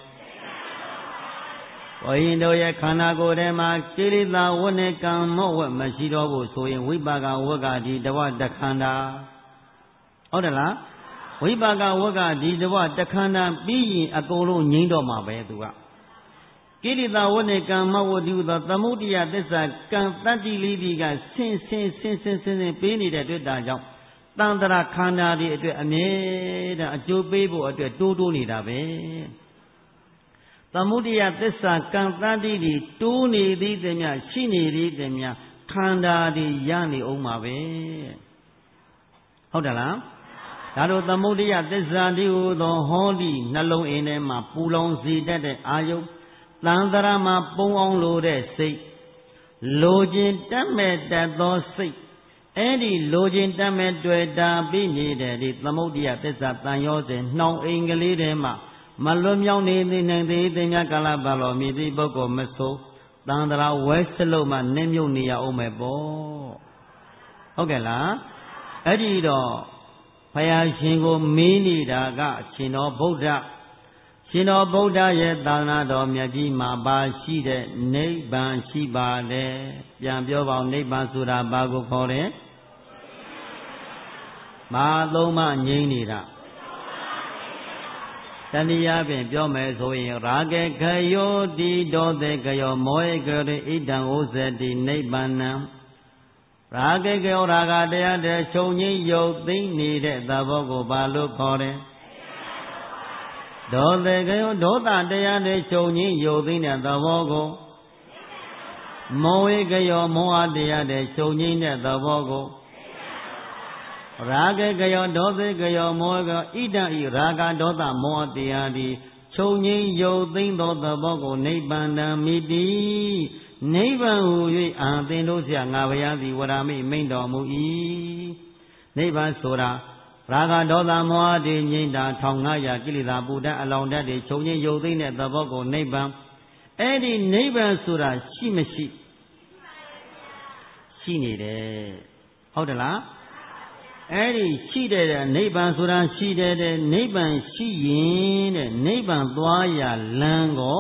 ဝိညာဉ်တို့ရဲ့ခန္ဓာကိုယ်ထဲမှာကိလေသာဝတ်နဲ့ကံမော့ဝတ်မရှိတော့ဘူးဆိုရင်ဝိပါကဝတ်ကဒီတဝတခန္ဓာဟုတ်တယ်လားဝိပါကဝတ်ကဒီတဝတခန္ဓာပြီးရင်အကုန်လုံးငြိမ်းတော့မှာပဲသူကကိလေသာဝတ်နဲ့ကံမော့ဝတ်ဒီသောသမုဒိယသစ္စာကံတတ္တိလေးတွေကဆင်းဆင်းဆင်းဆင်းဆင်းဆင်းပေးနေတဲ့တွေ့တာကြောင့်တန်တရာခန္ဓာတွေအတွက်အမြဲတမ်းအကျိုးပေးဖို့အတွက်တိုးတိုးနေတာပဲသမုဒိယသစ္စာကံတတ္တိတွေတိုးနေသည်တည်းများရှိနေသည်တည်းများခန္ဓာတွေရနေအောင်ပါပဲဟုတ်တယ်လားဒါတို့သမုဒိယသစ္စာတိဟူသောဟောဒီနှလုံးအင်းထဲမှာပူလောင်စေတတ်တဲ့အာယုတန်တရာမှာပုံအောင်လို့တဲ့စိတ်လိုခြင်းတတ်မဲ့တတ်သောစိတ်အဲ့ဒီလိုခြင်းတတ်မဲ့တွေ့တာပြီးနေတဲ့ဒီသမုဒိယသစ္စာတန်ရောစဉ်နှောင်အိမ်ကလေးထဲမှာမလွတ်မြောက်နေသေးနိုင်သေးသေးများကာလပတ်တော်မြည်သည့်ပုဂ္ဂိုလ်မဆိုးတန်တရာဝဲစလုံးမှနင်းမြုပ်နေရအောင်မယ်ပေါ့ဟုတ်ကဲ့လားအဲ့ဒီတော့ဘုရားရှင်ကိုမေးနေတာကရှင်တော်ဗုဒ္ဓရှင်တော်ဗုဒ္ဓရဲ့သာသနာတော်မြတ်ကြီးမှာပါရှိတဲ့နိဗ္ဗာန်ရှိပါတယ်ပြန်ပြောပါဦးနိဗ္ဗာန်ဆိုတာဘာကိုခေါ်လဲမာသုံးပါငြိမ်းနေတာတဏှာဖြင့်ပြောမယ်ဆိုရင်ရာဂေခယောတိဒေါသေခယောမောဟေခယောဣဒံဥဇတိနိဗ္ဗာန်ရာဂေခယောရာဂတရားတဲ့ချုပ်ငြိမ်းရုပ်သိမ်းနေတဲ့သဘောကိုဘာလို့ခေါ်တယ်ဒေါသေခယောဒေါသတရားတဲ့ချုပ်ငြိမ်းရုပ်သိမ်းတဲ့သဘောကိုမောဟေခယောမောဟတရားတဲ့ချုပ်ငြိမ်းတဲ့သဘောကိုရာဂေကယောဒေါသေကယောမောဟကဣဒံဤရာဂဒေါသမောဟတရားသည်ချုပ်ငြိမ်းရုပ်သိမ်းသောသဘောကိုနိဗ္ဗာန်တံမိတိနိဗ္ဗာန်ဟူ၍အာသင်တို့ဆရာငါဘုရားသည်ဝရမိမိန့်တော်မူ၏နိဗ္ဗာန်ဆိုတာရာဂဒေါသမောဟတွေငြိမ်းတာ၁၅၀၀ကိလေသာပူတတ်အလောင်းတတ်တွေချုပ်ငြိမ်းရုပ်သိမ်းတဲ့သဘောကိုနိဗ္ဗာန်အဲ့ဒီနိဗ္ဗာန်ဆိုတာရှိမရှိရှိနေတယ်ဟုတ်တယ်လားအဲ့ဒီရှိတဲ့နိဗ္ဗာန်ဆိုတာရှိတဲ့နိဗ္ဗာန်ရှိရင်တဲ့နိဗ္ဗာန်သွားရလမ်းကို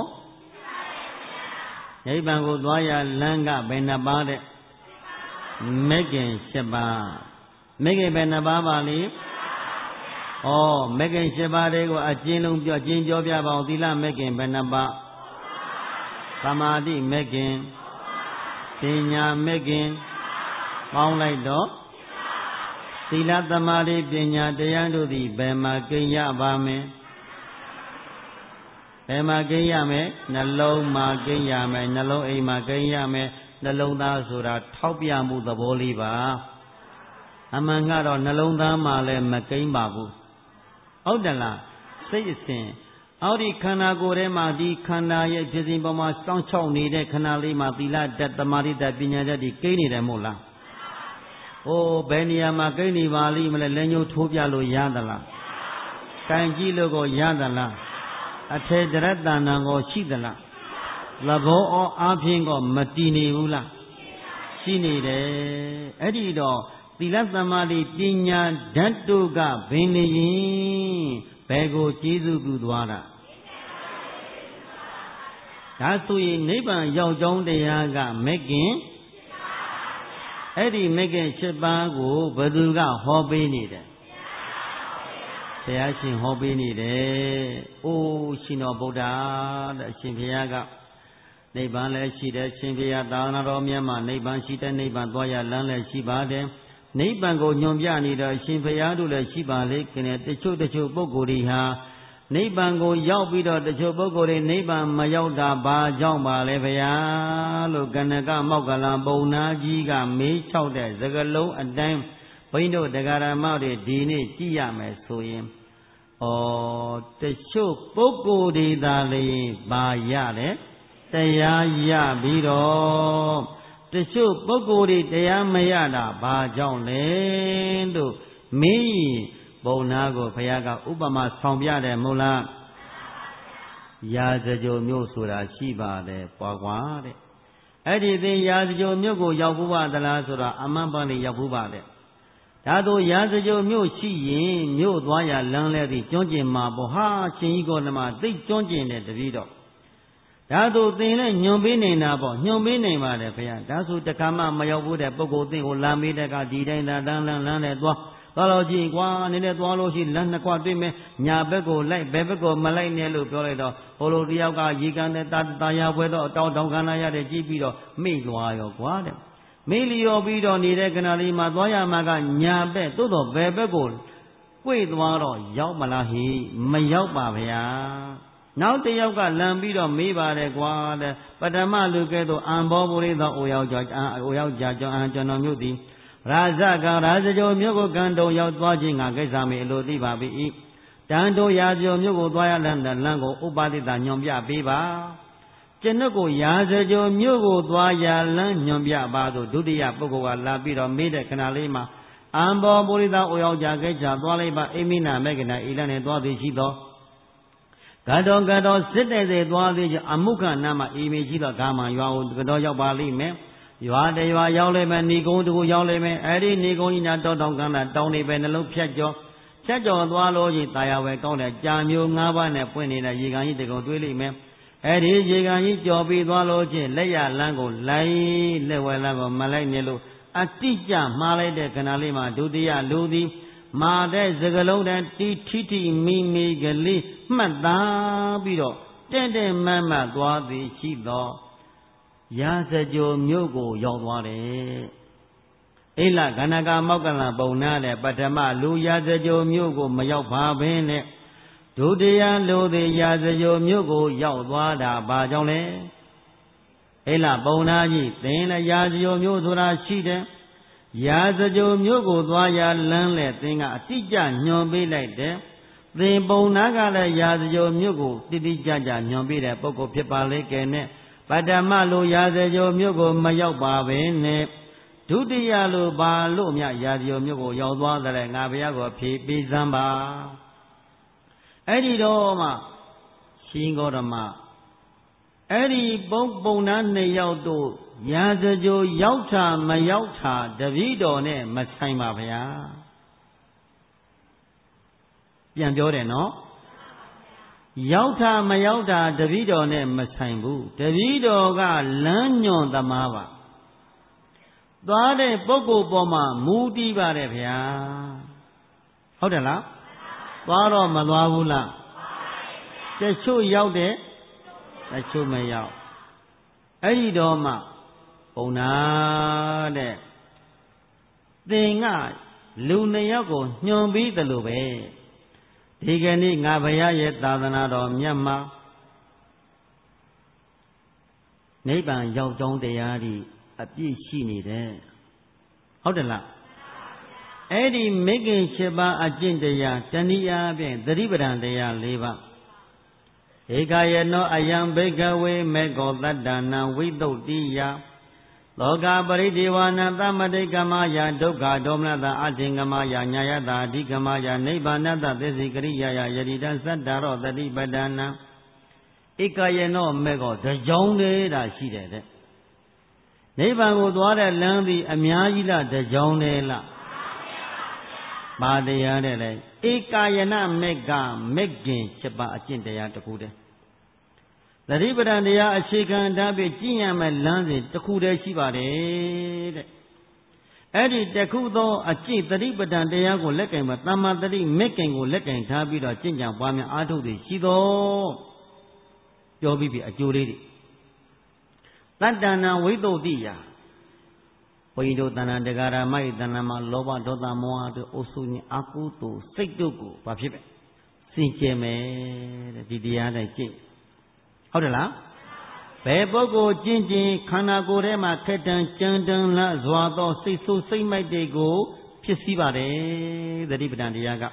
နိဗ္ဗာန်ကိုသွားရလမ်းကဘယ်နှပါးတဲ့မဂ္ဂင်၈ပါးမဂ္ဂင်ဘယ်နှပါးပါလိဩမဂ္ဂင်၈ပါးတွေကိုအကျဉ်းလုံးပြောအကျဉ်းပြောပြပါအောင်သီလမဂ္ဂင်ဘယ်နှပါးသမာဓိမဂ္ဂင်ပညာမဂ္ဂင်ပေါင်းလိုက်တော့သီလသမာဓိပညာတရားတို့သည်ဘယ်မှာကိရပါမယ်ဘယ်မှာကိရမယ်နှလုံးမှာကိရမယ်နှလုံးအိမ်မှာကိရမယ်နှလုံးသားဆိုတာထောက်ပြမှုသဘောလေးပါအမှန်ကတော့နှလုံးသားမှာလည်းမကိမ့်ပါဘူးဟုတ်တယ်လားစိတ်အစဉ်အော်ဒီခန္ဓာကိုယ်ထဲမှာဒီခန္ဓာရဲ့ဖြစ်စဉ်ပေါ်မှာစောင့်ချောက်နေတဲ့ခန္ဓာလေးမှာသီလဓာတ်သမာဓိဓာတ်ပညာဓာတ်ဒီကိနေတယ်မို့လားဟိုဘယ်နေရာမှာကိနေပါလိမလဲလက်ညှိုးထိုးပြလို့ရသလားကင်ကြည့်လို့ကိုရသလားအထေတရတ္တနာကိုရှိသလားသဘောအားဖြင့်ကိုမတည်နေဘူးလားရှိနေတယ်အဲ့ဒီတော့သသီလသမာဓိပညာဓာတ်တို့ကဘင်းနေရင်ဘယ်ကိုကျေးဇူးပြုသွားတာဒါဆိုရင်နိဗ္ဗာန်ရောက်ကြောင်းတရားကမဂ်ကင်အဲ့ဒီမဂ်ကင်၈ပါးကိုဘယ်သူကဟောပေးနေတယ်ဘုရားရှင်ဟောပေးနေတယ်။အိုးရှင်တော်ဗုဒ္ဓတဲ့အရှင်ဘုရားကနိဗ္ဗာန်လည်းရှိတယ်ရှင်ဘုရားသာသနာတော်မြတ်မှာနိဗ္ဗာန်ရှိတဲ့နိဗ္ဗာန်သွားရလမ်းလည်းရှိပါတယ်။နိဗ္ဗာန်ကိုညွန်ပြနေတော့ရှင်ဘုရားတို့လည်းရှိပါလေ။ခင်ဗျတချို့တချို့ပုဂ္ဂိုလ်တွေဟာနိဗ္ဗာန်ကိုရောက်ပြီးတော့တချို့ပုဂ္ဂိုလ်တွေနိဗ္ဗာန်မရောက်တာဘာကြောင့်ပါလဲဘုရားလို့ကနကမောက္ကလံပုံနာကြီးကမေးလျှောက်တဲ့စကားလုံးအတိုင်းဘုန်းတို့တရားဓမ္မတွေဒီနေ့ကြည့်ရမယ်ဆိုရင်ဩတချို့ပုဂ္ဂိုလ်တွေသာလေဘာရတယ်တရားရပြီးတော့တချို့ပုဂ္ဂိုလ်တွေတရားမရတာဘာကြောင့်လဲတို့မင်းဘုံနာကိုဘုရားကဥပမာဆောင်ပြတယ်မို့လားရာဇကြိုမျိုးဆိုတာရှိပါတယ်ပွားကွာတဲ့အဲ့ဒီသင်ရာဇကြိုမျိုးကိုရောက်ဘူးပါသလားဆိုတာအမှန်ပန်လေးရောက်ဘူးပါတဲ့ဒါတို့ရာဇကြိုမျိုးရှိရင်မျိုးသွားရလမ်းလဲသည်ကျွန်းကျင်မှာပေါ့ဟာရှင်ကြီးကောနမသိကျွန်းကျင်တယ်တပည့်တော့ဒါတို့သင်လည်းညွန်ပေးနေတာပေါ့ညွန်ပေးနေပါတယ်ဘုရားဒါဆိုတခါမှမရောက်ဘူးတဲ့ပုဂ္ဂိုလ်သင်ကိုလမ်းမေးတဲ့ကဒီတိုင်းသာတန်းလန်းလန်းနဲ့သွားသွားလို့ရှိရင်ကွာနည်းနည်းသွားလို့ရှိလမ်းနှစ်ခွတွေ့မယ်ညာဘက်ကိုလိုက်ဘယ်ဘက်ကိုမလိုက်နဲ့လို့ပြောလိုက်တော့ဟိုလိုတယောက်ကရေကန်တဲ့တာတာယာပွဲတော့တောင်းတောင်းခန္ဓာရတဲ့ကြည့်ပြီးတော့မိသွားရောကွာတဲ့မိလျော်ပြီးတော့နေတဲ့ခဏလေးမှာသွားရမှာကညာဘက်သို့တော့ဘယ်ဘက်ကို꿰သွားတော့ရောက်မလားဟိမရောက်ပါဗျာနောက်တယောက်ကလမ်းပြီးတော့မေးပါတယ်ကွာတဲ့ပထမလူကဲ့သို့အံဘောပုရိသောအိုရောက်ကြအိုရောက်ကြကျွန်အကျွန်တော်မျိုးသည်ရာဇကရာဇကြိုမြို့ကိုကံတုံရောက်သွားခြင်းကကိစ္စမေအလိုသိပါပြီဤတန်တို့ရာဇကြိုမြို့ကိုသွားရလမ်းလမ်းကိုဥပတိတညွန်ပြပေးပါကျွန်ုပ်ကိုရာဇကြိုမြို့ကိုသွားရလမ်းညွန်ပြပါသို့ဒုတိယပုဂ္ဂိုလ်ကလာပြီးတော့မေးတဲ့ခဏလေးမှာအံဘောပုရိသအိုရောက်ကြကိစ္စသွားလိုက်ပါအိမိနာမေကနာဤလနဲ့သွားသည်ရှိသောကတော်ကတော်စစ်တဲ့စေသွားသည်ကြောင့်အမှုခနာမှာဤမေရှိသောဂါမရွာကိုကတော်ရောက်ပါလိမ့်မယ်ရွာတရွာရောက်လိမ့်မယ်ဏီကုန်းတကူရောက်လိမ့်မယ်အဲ့ဒီဏီကုန်းကြီးနာတောတောင်ကန်းတာတောင်းနေပဲနှလုံးဖြတ်ကျော်ဖြတ်ကျော်သွားလို့ရှိတာယာဝဲကောင်းတဲ့ကြာမျိုး၅ပါးနဲ့ပွင့်နေတဲ့ရေကန်ကြီးတကုံတွေးလိမ့်မယ်အဲ့ဒီရေကန်ကြီးကြော်ပြီးသွားလို့ချင်းလက်ရလန်းကိုလိုက်လက်ဝဲလန်းကိုမလိုက်နဲ့လို့အတိကျမှားလိုက်တဲ့ခဏလေးမှာဒုတိယလူသည်မာတဲ့စကလုံးတန်တီထိထိမိမိကလေးမှတ်သားပြီးတော့တဲ့တဲ့မတ်မတ်သွားသည်ရှိသောရာဇကြိုမြို့ကိုရောက်သွားတယ်အိလကဏကမောက္ကလပုံနာတဲ့ပထမလူရာဇကြိုမြို့ကိုမရောက်ပါဘဲနဲ့ဒုတိယလူသည်ရာဇကြိုမြို့ကိုရောက်သွားတာဘာကြောင့်လဲအိလပုံနာကြီးသင်လည်းရာဇကြိုမြို့ဆိုတာရှိတယ်ရာဇကြိုမြို့ကိုသွားရလမ်းလဲသင်ကအတိအကျညွန်ပေးလိုက်တယ်သင်ပုံနာကလည်းရာဇကြိုမြို့ကိုတိတိကျကျညွန်ပေးတဲ့ပုဂ္ဂိုလ်ဖြစ်ပါလေကဲနဲ့ပထမလိုရာဇကြိုမြို့ကိုမရောက်ပါပဲနဲ့ဒုတိယလိုဘာလို့မြရာဇကြိုမြို့ကိုရောက်သွားတယ်ငါဘုရားကိုဖြေပေးစမ်းပါအဲ့ဒီတော့မှရှင်ဂေါတမအဲ့ဒီပုံပုံနာနှစ်ယောက်တို့ရာဇကြိုရောက်တာမရောက်တာတပည့်တော်နဲ့မဆိုင်ပါဗျာပြန်ပြောတယ်နော်ရောက်တာမရောက်တာတပည့်တော်နဲ့မဆိုင်ဘူးတပည့်တော်ကလမ်းညွန်သမားပါသွားတဲ့ပုဂ္ဂိုလ်ပေါ်မှာမူတည်ပါတယ်ဗျာဟုတ်တယ်လားသွားတော့မသွားဘူးလားတချို့ရောက်တယ်တချို့မရောက်အဲ့ဒီတော့မှဘုံနာတဲ့သင်ကလူနှစ်ယောက်ကိုညွန်ပြီးတယ်လို့ပဲဒီကနေ့ငါဘုရားရဲ့သာသနာတော်မြတ်မှာနိဗ္ဗာန်ရောက်ကြောင်းတရားဒီအပြည့်ရှိနေတယ်ဟုတ်တယ်လားအဲ့ဒီမိခင်၈ပါးအကျင့်တရားတဏှာအပြင်သတိပဋ္ဌာန်တရား၄ပါးဧကယနောအယံဘိကဝေမေကောတတ္တနာဝိတုဒ္ဓိယလောကပရိဒေဝနာသမတိကမယဒုက္ခဒေါမနတအဋ္ဌင်္ဂမယညာယတာအဓိကမယနိဗ္ဗာနတသစ္စိကရိယယယတိတသတ္တရောတတိပဋ္ဌာနာဧကယနောမေကောတကြောင်းလေးတာရှိတယ်တဲ့နိဗ္ဗာန်ကိုသွားတဲ့လမ်းသည်အများကြီးလားတကြောင်းလေးလားဘာတရားတဲ့လဲဧကာယနာမေကမေကင်ချက်ပါအကျင့်တရားတစ်ခုတည်းသတိပဋ္ဌာန်တရားအခြေခံထားပြီးကျင့်ရမယ်လမ်းစဉ်တစ်ခုတည်းရှိပါတယ်တဲ့အဲ့ဒီတစ်ခုသောအကျင့်သတိပဋ္ဌာန်တရားကိုလက်ကင်မှာတမ္မာတတိမေကင်ကိုလက်ကင်ထားပြီးတော့ကျင့်ကြံပွားများအားထုတ်သည်ရှိသောပြောပြီးပြီအကျိုးလေးတွေတတ္တနာဝိသုဒ္ဓိယဘုန်းကြီးတို့တဏ္ဍတဂရမယတဏ္ဍမှာလောဘဒေါသမောဟတို့အုပ်စုညအကုသိုလ်စိတ်တို့ကိုဘာဖြစ်ပဲစင်ကြယ်မယ်တဲ့ဒီတရားတိုင်းကျင့်ဟုတ်တယ်လားဘယ်ပုဂ္ဂိုလ်ကျင့်ခြင်းခန္ဓာကိုယ်ထဲမှာခက်တန်ကြမ်းတမ်းလှစွာသောစိတ်ဆိုးစိတ်မိုက်တွေကိုဖြစ်စည်းပါတယ်သတိပဋ္ဌာန်တရားက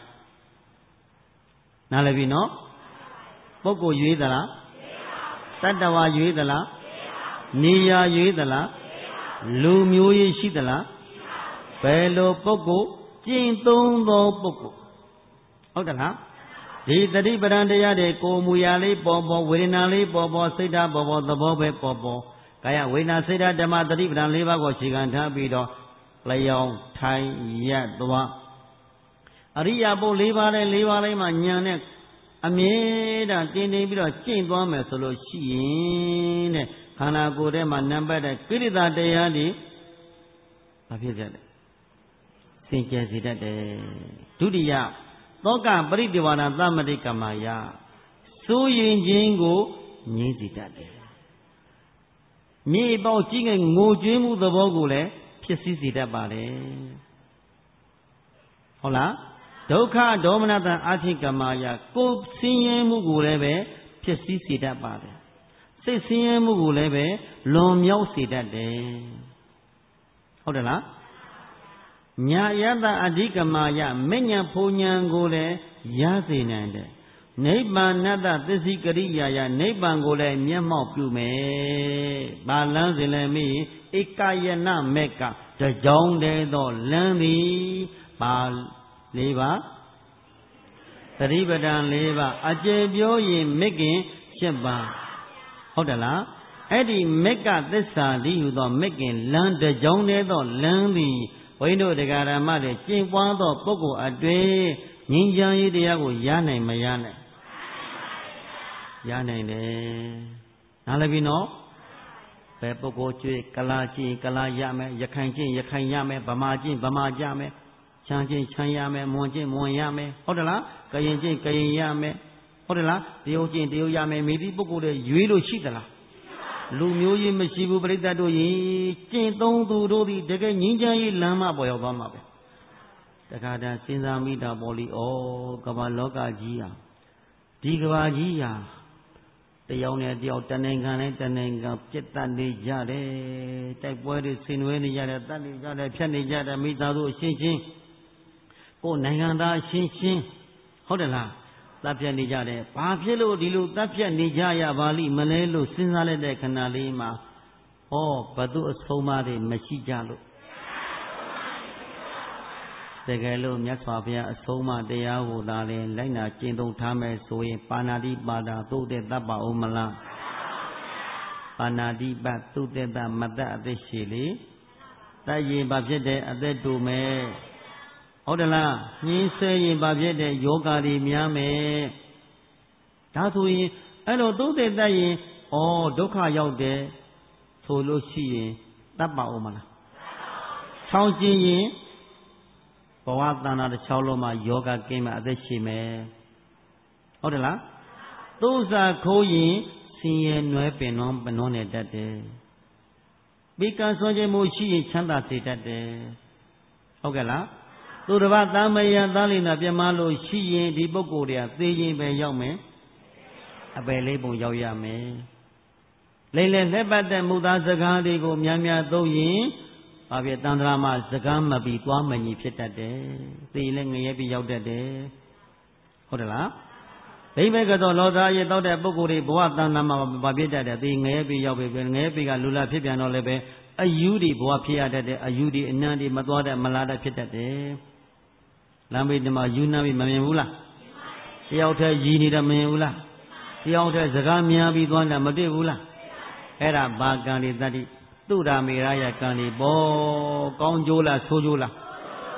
နားလည်ပြီနော်ပုဂ္ဂိုလ်ရွေးသလားတတ္တဝါရွေးသလားနေရာရွေးသလားလူမျိုးရေးရှိသလားဘယ်လိုပုဂ္ဂိုလ်ကျင့်သုံးသောပုဂ္ဂိုလ်ဟုတ်တယ်လားဒီတတိပဋ္ဌာန်တရားတွေကိုယ်မူရာလေးပေါ်ပေါ်ဝေဒနာလေးပေါ်ပေါ်စိတ်ဓာတ်ပေါ်ပေါ်သဘောပဲပေါ်ပေါ်ကာယဝေဒနာစိတ်ဓာတ်ဓမ္မတတိပဋ္ဌာန်၄ပါးကိုခြေခံထားပြီးတော့လျောင်းထိုင်ရပ်သွားအရိယာပု၄ပါးတိုင်း၄ပါးတိုင်းမှာဉာဏ်နဲ့အမြဲတမ်းတင်းတင်းပြီးတော့ကျင့်သွားမယ်ဆိုလို့ရှိရင်တဲ့ခန္ဓာကိုယ်ထဲမှာနံပါတ်တဲ့ကိရိတာတရားတွေဘာဖြစ်ကြလဲစင်ကြယ်စေတတ်တယ်ဒုတိယသောကပရိဒီဝါဒသမတိကမယစိုးရင်ခြင်းကိုငြိမ့်စေတတ်တယ်မြေပေါက်ကြီးငယ်ငိုကြွေးမှုသဘောကိုလည်းဖြစ်စည်းစေတတ်ပါလေဟုတ်လားဒုက္ခဒေါမနတအာธิကမယကိုယ်ဆင်းရဲမှုကိုလည်းပဲဖြစ်စည်းစေတတ်ပါတယ်စိတ်ဆင်းရဲမှုကိုလည်းပဲလွန်မြောက်စေတတ်တယ်ဟုတ်တယ်လားညာယတအဓိကမယမဉ္ဇဉ်ဖုန်ဉဏ်ကိုလည်းရစေနိုင်တယ်နိဗ္ဗာန်တသစ္စည်းကရိယာယနိဗ္ဗာန်ကိုလည်းမျက်မှောက်ပြုမယ်ဘာလမ်းစဉ်လဲမိဧကယနာမေကတကြောင်းတည်းသောလမ်းသည်ဘာလေးပါသတိပဋ္ဌာန်၄ပါးအကျေပြောရင်မေခင်၈ပါးဟုတ်တယ်လားအဲ့ဒီမေကသစ္စာဒီဟူသောမေခင်လမ်းတကြောင်းတည်းသောလမ်းသည်ဘုန်းကြီးတို့တရားဓမ္မတွေကျင့်ပွားသောပုဂ္ဂိုလ်အတွေ့ငြိမ်းချမ်းရေးတရားကိုရနိုင်မရနိုင်ရနိုင်တယ်နားလည်ပြီနော်ဘယ်ပုဂ္ဂိုလ်ကျွေးကလာကျင့်ကလာရမယ်ရခိုင်ကျင့်ရခိုင်ရမယ်ဗမာကျင့်ဗမာကြမယ်ချမ်းကျင့်ချမ်းရမယ်မွန်ကျင့်မွန်ရမယ်ဟုတ်တယ်လားကရင်ကျင့်ကရင်ရမယ်ဟုတ်တယ်လားတရုတ်ကျင့်တရုတ်ရမယ်မိသည့်ပုဂ္ဂိုလ်တွေရွေးလို့ရှိသလားလူမျိုးရေးမရှိဘူးပြိတ္တတို့ရေကျင့်သုံးသူတို့သည်တကယ်ငြိမ်းချမ်းရေးလမ်းမပေါ်ရောက်သွားမှာပဲတခါတည်းစဉ်းစားမိတာပေါ်လီဩကမ္ဘာလောကကြီးဟာဒီကမ္ဘာကြီးဟာတယောက်နဲ့တယောက်တနိုင်ငံနဲ့တနိုင်ငံပြစ်တတ်နေကြတယ်တိုက်ပွဲတွေဆင်နွှဲနေကြတယ်တတ်နေကြတယ်ဖြတ်နေကြတယ်မိသားစုအချင်းချင်းကိုယ်နိုင်ငံသားအချင်းချင်းဟုတ်တယ်လားတပ်ဖြတ်နေကြတယ်ဘာဖြစ်လို့ဒီလိုတပ်ဖြတ်နေကြရပါလိမလဲလို့စဉ်းစားလိုက်တဲ့ခဏလေးမှာဟောဘသူအဆုံးအမတွေမရှိကြလို့တကယ်လို့မြတ်စွာဘုရားအဆုံးအမတရားကိုသာလဲလိုက်နာကျင့်သုံးထားမယ်ဆိုရင်ပါဏာတိပါဒသုတေတ္တပအောင်မလားပါဏာတိပသုတေတ္တမတ္တအသက်ရှိလေတတ်ရင်ဘာဖြစ်တယ်အသက်တူမယ်ဟုတ်တယ်လားညင်းဆဲရင်ဘာဖြစ်တဲ့ယောဂါတွေများမယ်ဒါဆိုရင်အဲ့လိုသုတေတတ်ရင်ဩဒုက္ခရောက်တယ်ဆိုလို့ရှိရင်တတ်ပါဦးမလားချောင်းကျင်ရင်ဘဝတဏ္ဍာတစ်ချောင်းလုံးမှာယောဂကင်းမှာအသက်ရှိမယ်ဟုတ်တယ်လားသုစာခိုးရင်ဆင်းရဲနွယ်ပင်နှောပနှောနေတတ်တယ်ပိကံဆွမ်းခြင်းမှုရှိရင်ချမ်းသာစေတတ်တယ်ဟုတ်ကဲ့လားသူတစ်ပါးသားမယံသားလိမ့်တာပြမလို့ရှိရင်ဒီပုဂ္ဂိုလ်တွေကသေရင်ပဲရောက်မယ်အပယ်လေးပုံရောက်ရမယ်လိမ့်လေလက်ပတ်တဲ့မူသားစကားတွေကိုများများသုံးရင်ဘာဖြစ်တန်ត្រာမှာစကားမပြီးသွားမညီဖြစ်တတ်တယ်သေရင်လည်းငရဲပြီးရောက်တတ်တယ်ဟုတ်တယ်လားဒိဗေကတော့လောသားရဲ့တောက်တဲ့ပုဂ္ဂိုလ်တွေဘဝတန်ត្រာမှာဘာဖြစ်တတ်တယ်သေငရဲပြီးရောက်ပြီငရဲပြီးကလူလာဖြစ်ပြန်တော့လည်းပဲအယူတွေဘဝဖြစ်ရတတ်တယ်အယူတွေအနံ့တွေမသွားတဲ့မလာတဲ့ဖြစ်တတ်တယ်လမ်းဘေးမှာယူနာပြီးမမြင်ဘူးလားတယောက်တည်းရည်နေတာမမြင်ဘူးလားတယောက်တည်းစကားများပြီးသွားတာမတွေ့ဘူးလားအဲ့ဒါဘာကံတွေတတ္တိသူရာမေရယကံတွေပေါ့ကောင်းကျိုးလားဆိုးကျိုးလား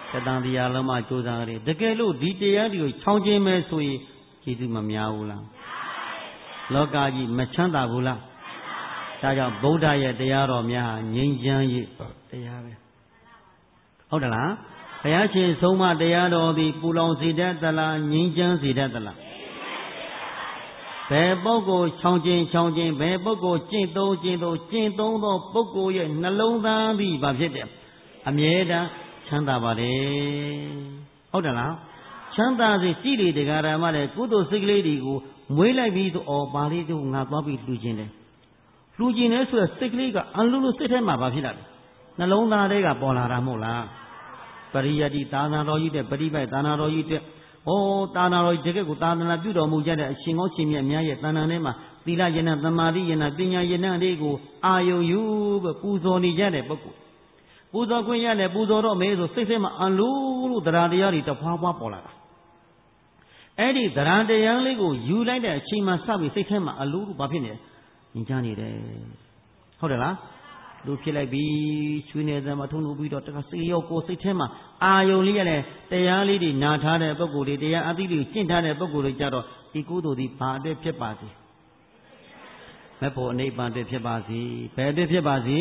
တတန်တရားလုံးမှကြိုးစားကြတယ်တကယ်လို့ဒီတရားတွေကိုချောင်းကျင်းမဲ့ဆိုရင်ကျေးဇူးမများဘူးလားလောကကြီးမချမ်းသာဘူးလားဒါကြောင့်ဗုဒ္ဓရဲ့တရားတော်များငြိမ်းချမ်းရေးတရားပဲဟုတ်တယ်လားဘုရားရှင်ဆုံးမတရားတော်သည်ပူလောင်စေတတ်သလားငြိမ်းချမ်းစေတတ်သလားဘယ်ပုဂ္ဂိုလ်ချောင်းချင်းချောင်းချင်းဘယ်ပုဂ္ဂိုလ်ကျင့်သုံးကျင့်သုံးကျင့်သုံးသောပုဂ္ဂိုလ်ရဲ့နှလုံးသားသည်ဘာဖြစ်တယ်အမြဲတမ်းချမ်းသာပါတယ်ဟုတ်တယ်လားချမ်းသာစေကြည်လေတရားဓမ္မတဲ့ကုသိုလ်စိတ်ကလေးတွေကိုမွေးလိုက်ပြီးဆိုအော်ပါလေးတို့ငါသွားပြီးလှူခြင်းတယ်လှူခြင်းလဲဆိုရစိတ်ကလေးကအလူလူစိတ်ထဲမှာဘာဖြစ်လာလဲနှလုံးသားတွေကပေါ်လာတာမဟုတ်လားပရိယတိသာသနာတော်ကြီးတဲ့ပရိပိုက်သာသနာတော်ကြီးတဲ့ဩသာသနာတော်ကြီးတကယ်ကိုသာသနာပြုတော်မူကြတဲ့အရှင်ကောင်းရှင်မြတ်များရဲ့သာသနာထဲမှာသီလယနာသမာဓိယနာပညာယနာတွေကိုအာယုံယူပဲပူဇော်နေကြတဲ့ပုဂ္ဂိုလ်ပူဇော်ခွင့်ရတယ်ပူဇော်တော့မေးဆိုစိတ်ထဲမှာအလူလူတရားတရားတွေတဖွာဖွာပေါ်လာတာအဲ့ဒီတရားတရားလေးကိုယူလိုက်တဲ့အချိန်မှာစပြီးစိတ်ထဲမှာအလူလူဘာဖြစ်နေလဲညင်ချနေတယ်ဟုတ်တယ်လားလူဖြစ်လိုက်ပြီးချွေးနေစမ်းမထုံးလို့ပြီးတော့တခါစိတ်ရောကိုယ်စိတ်ထဲမှာအာယုံလေးရတဲ့တရားလေးတွေနာထားတဲ့ပုဂ္ဂိုလ်တွေတရားအသိတွေကျင့်ထားတဲ့ပုဂ္ဂိုလ်တွေကြတော့ဒီကုသိုလ်ဒီဘာအတွက်ဖြစ်ပါစေမဖို့အနိဗ္ဗာန်အတွက်ဖြစ်ပါစေဘယ်အတွက်ဖြစ်ပါစေ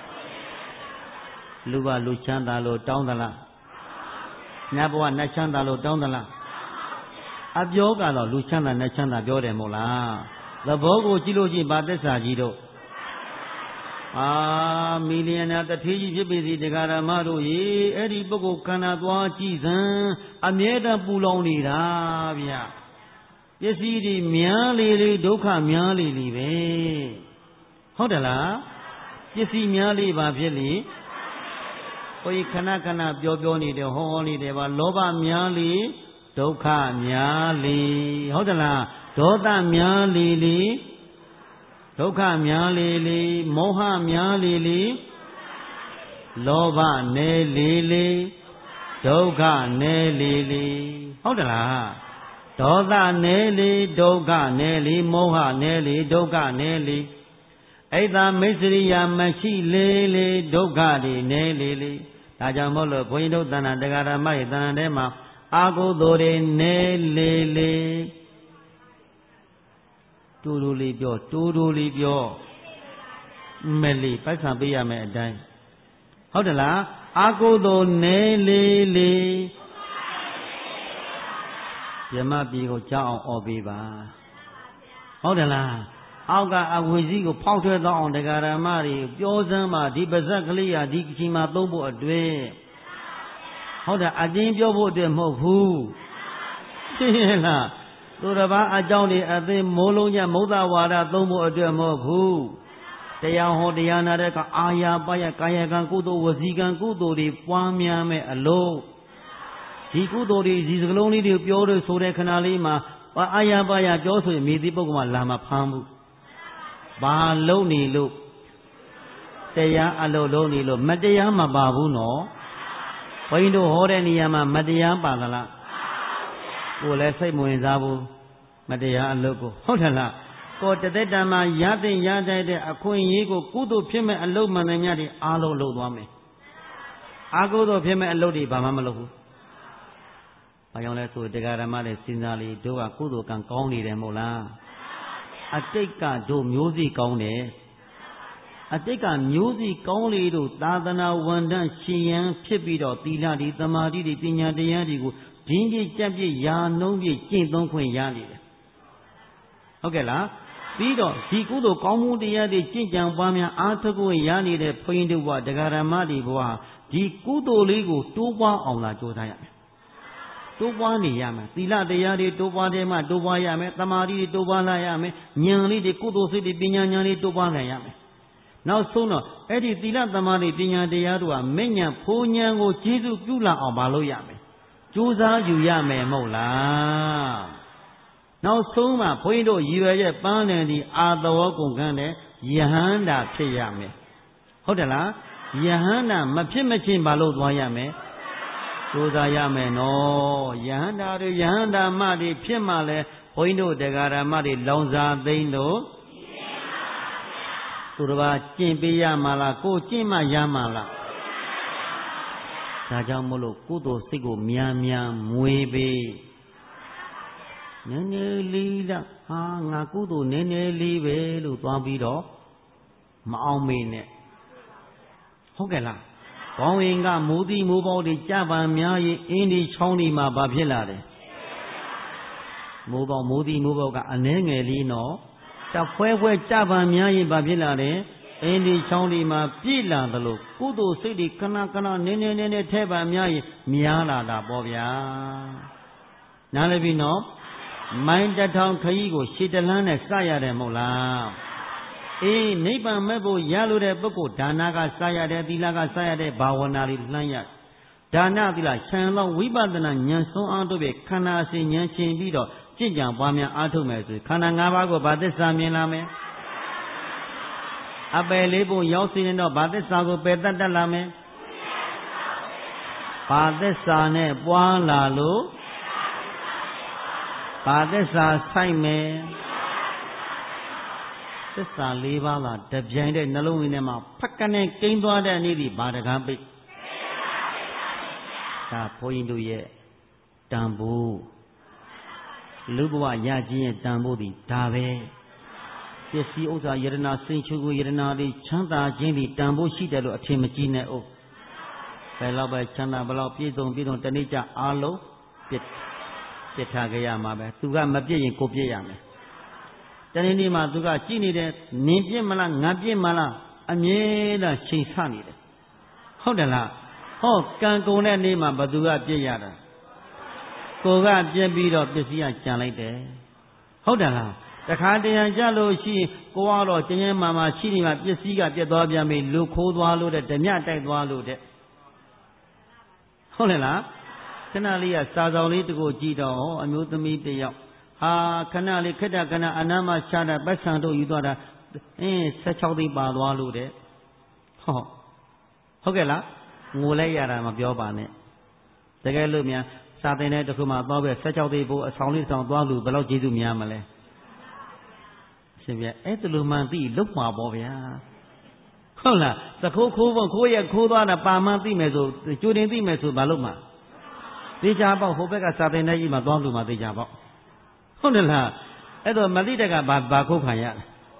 လူကလူချမ်းသာလို့တောင်းသလားနတ်ဘဝနတ်ချမ်းသာလို့တောင်းသလားအပြောကတော့လူချမ်းသာနတ်ချမ်းသာပြောတယ်မို့လားသဘောကိုကြည့်လို့ချင်းဗာသစ္စာကြီးတို့အာမီလီယံနာတထေးကြီးဖြစ်ပေစီတရားဓမ္မတို့ရေအဲ့ဒီပုဂ္ဂိုလ်ခန္ဓာသွားကြည့်စမ်းအမြဲတမ်းပူလောင်နေတာဗျပစ္စည်းတွေများလေလေဒုက္ခများလေလေပဲဟုတ်တယ်လားပစ္စည်းများလေပါဖြစ်လေဟိုခဏခဏပြောပြောနေတယ်ဟောဟောနေတယ်ပါလောဘများလေဒုက္ခများလေဟုတ်တယ်လားဒေါသများလေလေဒုက္ခများလေလေမောဟများလေလေလောဘနယ်လေလေဒုက္ခနယ်လေလေဟုတ်တယ်လားဒေါသနယ်လေဒုက္ခနယ်လေမောဟနယ်လေဒုက္ခနယ်လေအိဒါမိစ္ဆရိယာမရှိလေလေဒုက္ခတွေနယ်လေလေဒါကြောင့်မို့လို့ဘုန်းကြီးတို့သဏ္ဍာန်တရားဓမ္မရဲ့သဏ္ဍာန်ထဲမှာအာဟုသောတွေနယ်လေလေတူတူလေးပြောတူတူလေးပြောမယ်လေးပိုက်ဆံပေးရမယ်အတိုင်းဟုတ်တယ်လားအာကိုသောနဲလေးလေးယမပြေကိုကြောက်အောင်អော်ပေးပါဟုတ်တယ်လားအောက်ကအဝိဇ္ဇိကိုဖောက်ထွက်သောအောင်တရားဓမ္မတွေပြောစမ်းပါဒီပါဇက်ကလေးဟာဒီအချိန်မှာသုံးဖို့အတွက်ဟုတ်တယ်အချင်းပြောဖို့အတွက်မဟုတ်ဘူးသိရဲ့လားသူတစ်ပါးအကြောင်းတွေအသိမိုးလုံးညမௌဒဝါဒသုံးဖို့အတွက်မဟုတ်ဘူးတရားဟောတရားနာတဲ့ကအာယာပယကာယကံကုသိုလ်ဝစီကံကုသိုလ်တွေပွားများမဲ့အလို့ဒီကုသိုလ်တွေဒီစကလုံးလေးတွေပြောလို့ဆိုတဲ့ခဏလေးမှာအာယာပယပြောဆိုရင်မိသည့်ပုဂ္ဂိုလ်ကလာမဖမ်းဘူးဘာလုံးနေလို့တရားအလုပ်လုံးနေလို့မတရားမပါဘူးနော်ဘုန်းကြီးတို့ဟောတဲ့နေရာမှာမတရားပါသလားကိုယ်လည်းစိတ်မဝင်စားဘူးမတရားအလုပ်ကိုဟုတ်တယ်လားကိုယ်တသက်တမ်းမှာရတဲ့ရတဲ့အခွင့်အရေးကိုကုသိုလ်ဖြစ်မဲ့အလုပ်မှန်တယ်များတွေအားလုံးလုပ်သွားမယ်အာကုသိုလ်ဖြစ်မဲ့အလုပ်တွေဘာမှမလုပ်ဘူးဘာကြောင့်လဲဆိုတရားဓမ္မနဲ့စဉ်းစားလေတို့ကကုသိုလ်ကံကောင်းနေတယ်မဟုတ်လားအတိတ်ကတို့မျိုးစီကောင်းတယ်အတိတ်ကမျိုးစီကောင်းလေတို့သာသနာဝန်ထမ်းရှင်ရန်ဖြစ်ပြီးတော့သီလတွေသမာဓိတွေပညာတရားတွေကိုဒင်းကြီးကြက်ပြည့်ရာနှုံးပြည့်ကျင့်သုံးခွင့်ရနေတယ်ဟုတ်ကဲ့လားပြီးတော့ဒီကုသိုလ်ကောင်းမှုတရားတွေကျင့်ကြံပွားများအားထုတ်ခွင့်ရနေတဲ့ဘုန်းကြီးတို့ဘဝတရားဓမ္မတွေဘဝဒီကုသိုလ်လေးကိုတိုးပွားအောင်လာကြိုးစားရမယ်တိုးပွားနေရမယ်သီလတရားတွေတိုးပွားတယ်မှတိုးပွားရမယ်သမာဓိတွေတိုးပွားလာရမယ်ဉာဏ်လေးတွေကုသိုလ်စိတ်တွေပညာဉာဏ်လေးတိုးပွားလာရမယ်နောက်ဆုံးတော့အဲ့ဒီသီလသမာဓိပညာတရားတို့ကမဲ့ဉာဏ်ဖိုးဉာဏ်ကိုကျေစုပြုလာအောင်မလုပ်ရမယ်ကြိုးစားယူရမယ်မဟုတ်လားနောက်ဆုံးမှဘုန်းကြီးတို့ရည်ရွယ်ချက်ပန်းတယ်ဒီအာသဝကုန်ခန်းတဲ့ယဟန္တာဖြစ်ရမယ်ဟုတ်တယ်လားယဟန္တာမဖြစ်မချင်းဘာလို့သွားရမယ်ကြိုးစားရမယ်နော်ယဟန္တာတွေယဟန္တာမတွေဖြစ်မှလဲဘုန်းကြီးတို့တရားဓမ္မတွေလောင်စာသိမ့်တို့သူတစ်ပါးကျင့်ပေးရမှာလားကိုကျင့်မှရမှာလားဘဒါကြောင့်မို့လို့ကုသိုလ်စိတ်ကိုများများမွေးပေးနည်းနည်းလေးလားဟာငါကုသိုလ်နည်းနည်းလေးပဲလို့သွားပြီးတော့မအောင်မေနဲ့ဟုတ်ကဲ့လားဘောင်းရင်ကမိုးတိမိုးပေါတွေကြပံများရင်အင်းဒီချောင်းဒီမှာဘာဖြစ်လာတယ်မိုးပေါမိုးတိမိုးပေါကအနှဲငယ်လေးနော်တဖွဲဖွဲကြပံများရင်ဘာဖြစ်လာတယ်အင်းဒီချောင်းဒီမှာပြည့်လာသလိုကုသိုလ်စိတ်တွေခဏခဏနည်းနည်းနည်းနည်းထဲပံများရင်များလာတာပေါ့ဗျာနားလည်ပြီနော်မိုင်းတထောင်ခရီးကိုရှည်တလန်းနဲ့စရတယ်မဟုတ်လားအေးနိဗ္ဗာန်မဲ့ဖို့ရလို့တဲ့ပုဂ္ဂိုလ်ဒါနကစရတယ်သီလကစရတဲ့ဘာဝနာတွေလှမ်းရဒါနသီလခြံလောက်ဝိပဿနာဉာဏ်ဆုံးအားတို့ပဲခန္ဓာအစဉ်ဉာဏ်ရှင်ပြီးတော့ကြင်ကြံပွားများအားထုတ်မယ်ဆိုခန္ဓာ၅ပါးကိုဘာသစ္စာမြင်လာမယ်အပယ်လေးပုံရောက်စီရင်တော့ဘာသစ္စာကိုပယ်တတ်တတ်လာမယ်ဘာသစ္စာနဲ့ပွားလာလို့ဘာသစ္စာဆိုင်မယ်သစ္စာ၄ပါးလားတပြိုင်တည်းနှလုံးသွင်းထဲမှာဖက်ကနေကိန်းသွားတဲ့နေ့ဒီဘာတကားပိတ်ဒါဘုန်းကြီးတို့ရဲ့တန်ဖိုးလူဘဝရခြင်းရဲ့တန်ဖိုးဒီဒါပဲပစ္စည်းဥစ္စာယရနာစိတ်ချူကိုယရနာတွေချမ်းသာခြင်းဒီတန်ဖိုးရှိတယ်လို့အထင်မကြီးနဲ့ဦးဘယ်တော့ပဲချမ်းသာဘယ်တော့ပြည့်စုံပြည့်စုံတနေ့ကျအားလုံးပြစ်ပြစ်ထားကြရမှာပဲသူကမပြည့်ရင်ကိုပြည့်ရမယ်တနေ့နေ့မှာသူကကြည်နေတယ်နင်ပြစ်မလားငါပြစ်မလားအမြဲတမ်းချိန်ဆနေတယ်ဟုတ်တယ်လားဟောကံကုန်တဲ့နေ့မှာဘသူကပြစ်ရတာကိုကပြစ်ပြီးတော့ပစ္စည်းကကြံလိုက်တယ်ဟုတ်တယ်လားတခါတရံကြလို့ရှိရင်ကိုကတော့ကျင်းကျင်းမာမာရှိနေမှာပစ္စည်းကပြတ်သွားပြန်ပြီလူခိုးသွားလို့တဲ့ဓမြတိုက်သွားလို့တဲ့ဟုတ်တယ်လားခဏလေးကစာဆောင်လေးတကူကြည့်တော့အမျိုးသမီးတယောက်ဟာခဏလေးခက်တာခဏအနာမချတာပတ်ဆံတို့ယူသွားတာအင်း၁၆သိန်းပါသွားလို့တဲ့ဟောဟုတ်ကဲ့လားငိုလိုက်ရတာမပြောပါနဲ့တကယ်လို့များစာသင်တဲ့တခုမှသွားပဲ၁၆သိန်းပို့အဆောင်လေးဆောင်သွားလို့ဘယ်လောက်ကျေးဇူးများမလဲရှင်ပြအဲ့တလူမှန်သိလုတ်မှာပေါ့ဗျာဟုတ်လားသခိုးခိုးဖို့ခိုးရခိုးသွားတာပါမှန်းသိမယ်ဆိုကြိုတင်သိမယ်ဆိုဘာလို့မှာသေချာပေါ့ဟိုဘက်ကစာသင်တဲ့ကြီးမှာသွားလို့မှာသေချာပေါ့ဟုတ်တယ်လားအဲ့တော့မသိတဲ့ကဘာဘာခုတ်ခံရ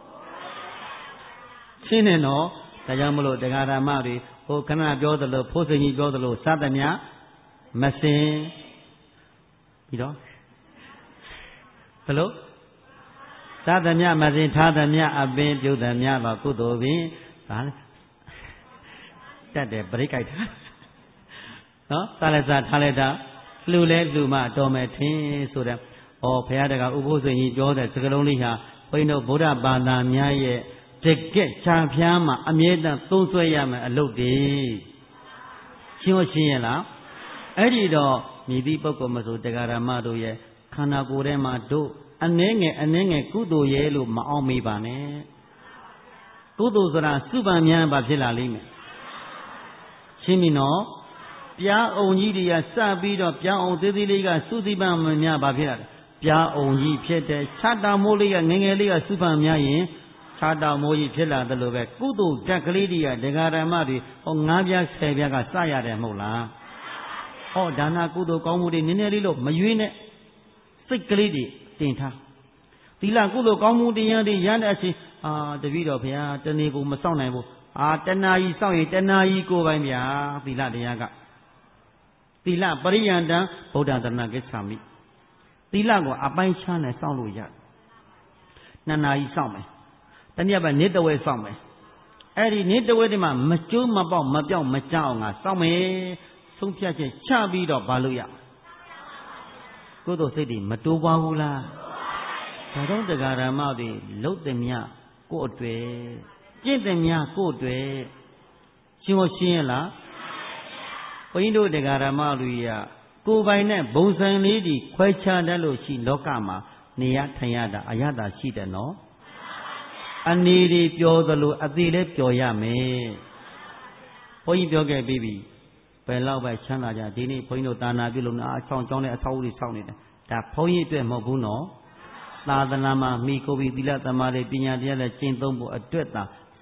ရှင်းနေတော့ဒါကြောင့်မလို့တရားဓမ္မတွေဟိုခဏပြောသလိုဖိုးစိန်ကြီးပြောသလိုစသမျှမစင်ပြီးတော့ဘယ်လိုစသမျှမစင်ထားသမျှအပင်ပြုသမျှပါကုသိုလ်ပင်ဒါလေတတ်တယ်ပရိကြိုက်တာနော်စားလဲစားထားလဲထားလှူလဲလှူမှတော်မယ်ထင်ဆိုတဲ့ဩဘုရားတကဥပုသ်ကြီးပြောတဲ့စကားလုံးလေးဟာဘုန်းကြီးတို့ဗုဒ္ဓဘာသာများရဲ့တကက်ချာဖျားမှာအမြဲတမ်းသုံးဆွဲရမယ်အလုပ်တွေရှင်းရှင်းရလားအဲ့ဒီတော့မြည်သည့်ပုဂ္ဂိုလ်မဆိုတရားဓမ္မတို့ရဲ့ခန္ဓာကိုယ်ထဲမှာတို့အနှဲငယ်အနှဲငယ်ကုသိုလ်ရဲ့လို့မအောင်မေးပါနဲ့ကုသိုလ်ဆိုတာစုပန်များပါဖြစ်လာလိမ့်မယ်ရှင်းပြီနော်ပြားအောင်ကြီးတွေကစပြီးတော့ပြားအောင်သေးသေးလေးကစုစည်းပန်များပါဖြစ်လာတယ်ပြားအောင်ကြီးဖြစ်တယ်ခြားတောင်မိုးလေးကငငယ်လေးကစုပန်များရင်ခြားတောင်မိုးကြီးဖြစ်လာတယ်လို့ပဲကုသိုလ်ဓာတ်ကလေးတွေကဒကာဓမ္မတွေဟောငါးပြားဆယ်ပြားကစရတယ်မဟုတ်လားဟောဒါနကုသိုလ်ကောင်းမှုတွေနည်းနည်းလေးလို့မရွေးနဲ့စိတ်ကလေးတွေတင်ထားသီလကုသိုလ်ကောင်းမှုတရားတွေရတဲ့အချိန်အာတပည့်တော်ဘုရားတနေ့ကိုမစောင့်နိုင်ဘူးအာတဏှာကြီးစောင့်ရင်တဏှာကြီးကိုပိုင်ဗျာသီလတရားကသီလပရိယန္တံဗုဒ္ဓသရဏဂစ္ဆာမိသီလကိုအပိုင်းခြားနဲ့စောင့်လို့ရတယ်နှစ်နာရီစောင့်မယ်တနည်းအားဖြင့်နေ့တဝဲစောင့်မယ်အဲ့ဒီနေ့တဝဲဒီမှာမကျိုးမပေါက်မပြောင်းမကြောက်အောင်ငါစောင့်မယ်ဆုံးဖြတ်ချက်ချပြီးတော့ဘာလို့ရကုသိုလ်စိတ်တွေမတိုးပွားဘူးလားဒါတော့တရားဓမ္မတွေလှုပ်သည်မြကိုယ့်အတွေ့ကျင့်သည်မြကိုယ့်အတွေ့ရှင်းမရှင်းရလားဘုန်းကြီးတို့တရားဓမ္မတွေကကိုယ်ပိုင်နဲ့ဘုံစံလေးတွေခွဲခြားတတ်လို့ရှိလောကမှာနေရထိုင်ရတာအရသာရှိတယ်နော်အနေတွေပျော်သလိုအသေးလည်းပျော်ရမယ်ဘုန်းကြီးပြောခဲ့ပြီးပြီဘယ်လောက်ပဲချမ်းသာကြဒီနေ့ဘုန်းကြီးတို့သာနာပြုလို့အားချောင်းချောင်းနဲ့အဆောက်အဦတွေဆောက်နေတယ်ဒါဘုန်းကြီးအတွက်မဟုတ်ဘူးနော်သာသနာမှာမိကိုယ်ပြီးသီလသမာဓိပညာတရားနဲ့ကျင့်သုံးဖို့အတွက်သာ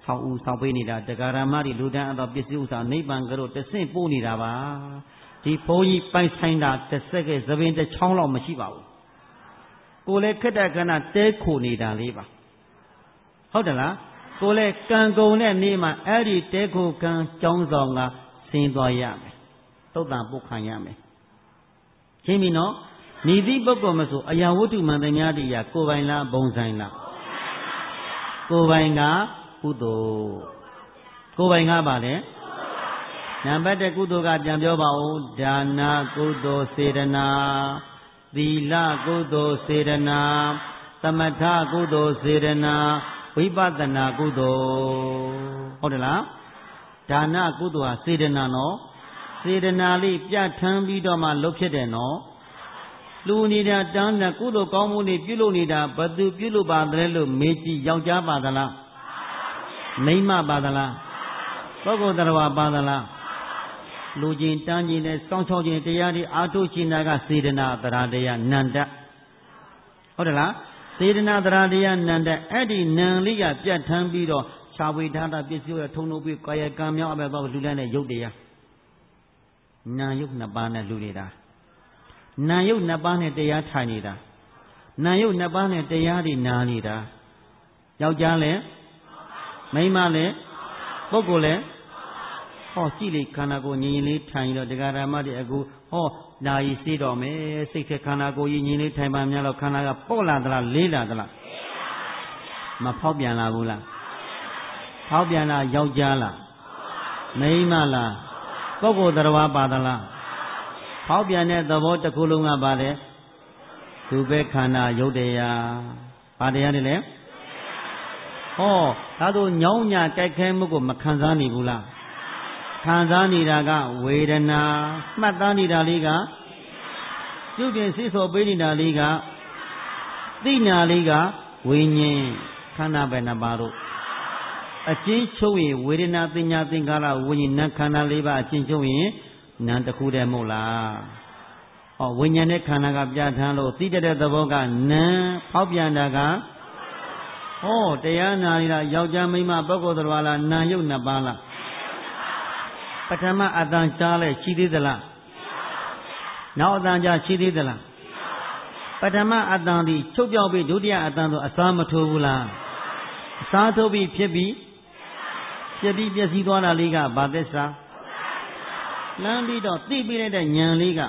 ဆောက်ဦးဆောက်ပေးနေတာတရားဓမ္မတွေလူတန်းအတော့ပစ္စည်းဥစ္စာနိဗ္ဗာန်ကတော့တဆင့်ပို့နေတာပါဒီဘုန်းကြီးပိုင်ဆိုင်တာတစ်ဆက်ကသပင်တစ်ချောင်းလောက်မရှိပါဘူးကိုယ်လည်းခက်တဲ့ခဏတဲခိုနေတာလေးပါဟုတ်တယ်လားကိုယ်လည်းကံကုန်တဲ့နေ့မှာအဲ့ဒီတဲခိုကံကြောင်းဆောင်ကဆင်းသွားရမယ်သုတ်တံပုတ်ခံရမယ်ရှင်းပြီနော်ဤသည့်ပုဂ္ဂိုလ်မဆိုအရာဝတ္ထုမှန်သမျှတိယကိုယ်ပိုင်လားဘုံဆိုင်လားကိုယ်ပိုင်ကကုသိုလ်ကိုယ်ပိုင်ကပါလေနံပါတ်တစ်ကုသိုလ်ကပြန်ပြောပါဦးဒါနကုသိုလ်စေတနာသီလကုသိုလ်စေတနာသမထကုသိုလ်စေတနာဝိပဿနာကုသိုလ်ဟုတ်တယ်လားဒါနကုသိုလ်ဟာစေတနာနော်စေတနာလေးပြဋ္ဌာန်းပြီးတော့မှလုပ်ဖြစ်တယ်နော်လူနေတာတန်းတဲ့ကုသိုလ်ကောင်းမှုတွေပြုလုပ်နေတာဘသူပြုလုပ်ပါတယ်လို့မေးကြည့်ယောက်ျားပါသလားမိန်းမပါသလားပုဂ္ဂိုလ်တရားပါသလားလူချင်းတန်းချင်းနဲ့စောင့်ချောက်ခြင်းတရားတွေအားထုတ်ခြင်းကစေတနာတရားတရားနန္တဟုတ်တယ်လားစေတနာတရားတရားနန္တအဲ့ဒီနံလေးကပြတ်ထမ်းပြီးတော့ခြာဝေထားတာပစ္စည်းရထုံထုံပြီးကာယကံမြောက်အပဲတော့လူလည်းနဲ့ရုပ်တရားနာယုတ်နှစ်ပါးနဲ့လူနေတာနာယုတ်နှစ်ပါးနဲ့တရားထိုင်နေတာနာယုတ်နှစ်ပါးနဲ့တရားတွေနာနေတာယောက်ျားလည်းမိန်းမလည်းပုဂ္ဂိုလ်လည်းဟောကြည့်လေခန္ဓာကိုယ်ငြိမ်ငြိမ်လေးထိုင်တော့တရားဓမ္မတွေအခုဟောနာယီစေးတော်မယ်စိတ်ထဲခန္ဓာကိုယ်ကြီးငြိမ်လေးထိုင်ပါများတော့ခန္ဓာကပေါ့လာသလားလေးလာသလားမဖောက်ပြန်လာဘူးလားဖောက်ပြန်လာယောက်ျားလားမိန်းမလားပုဂ္ဂိုလ်တရားပါသလားဖောက်ပြန်တဲ့သဘောတစ်ခုလုံးကပါတယ်သူပဲခန္ဓာယုတ်တရားဘာတရားတွေလဲဟောဒါဆိုညောင်းညာကြိုက်ခဲမှုကိုမခံစားနိုင်ဘူးလားခံစားနေတာကဝေဒနာမှတ်သားနေတာလေးကပြုပြင်စိတ်ဆော်ပေးနေတာလေးကသိညာလေးကဝိညာဉ်ခန္ဓာပဲနှစ်ပါးတို့အချင်းချုပ်ရင်ဝေဒနာသိညာသင်္ခါရဝိညာဉ်နာခန္ဓာလေးပါအချင်းချုပ်ရင်နာတစ်ခုတည်းမဟုတ်လားဟောဝိညာဉ်နဲ့ခန္ဓာကပြဋ္ဌာန်းလို့သိတဲ့သဘောကနာဖောက်ပြန်တာကဟောတရားနာရယောက်ျားမိန်းမပုဂ္ဂိုလ်တော်လားနာယုတ်နှစ်ပါးလားပထမအတန်ကြားလဲရှိသေးသလားနောက်အတန်ကြားရှိသေးသလားပထမအတန်ဒီချုပ်ပြောက်ပြီးဒုတိယအတန်ဆိုအစားမထိုးဘူးလားအစားထိုးပြီးဖြစ်ပြီးဖြစ်ပြီးပျက်စီးသွားတာလေးကဘာသစ္စာလမ်းပြီးတော့သိပြီးလိုက်တဲ့ဉာဏ်လေးက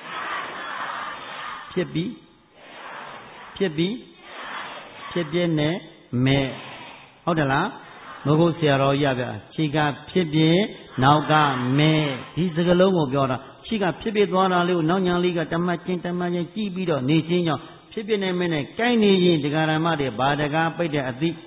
ဖြစ်ပြီးဖြစ်ပြီးဖြစ်ပြနဲ့မဲ့ဟုတ်တယ်လားမဟုတ်ဆရာတော်ကြီးပြခြေကဖြစ်ပြနောက်ကမဲ့ဒီစကလုံးကိုပြောတာခြေကဖြစ်ပြသွားတာလေးကိုနောက်ညာလေးကတမတ်ချင်းတမတ်ချင်းကြည့်ပြီးတော့နေချင်းကြောင့်ဖြစ်ပြနေမဲ့နဲ့ကိုင်းနေရင်ဒကာရမတွေဘာတကားပိတ်တဲ့အသည့်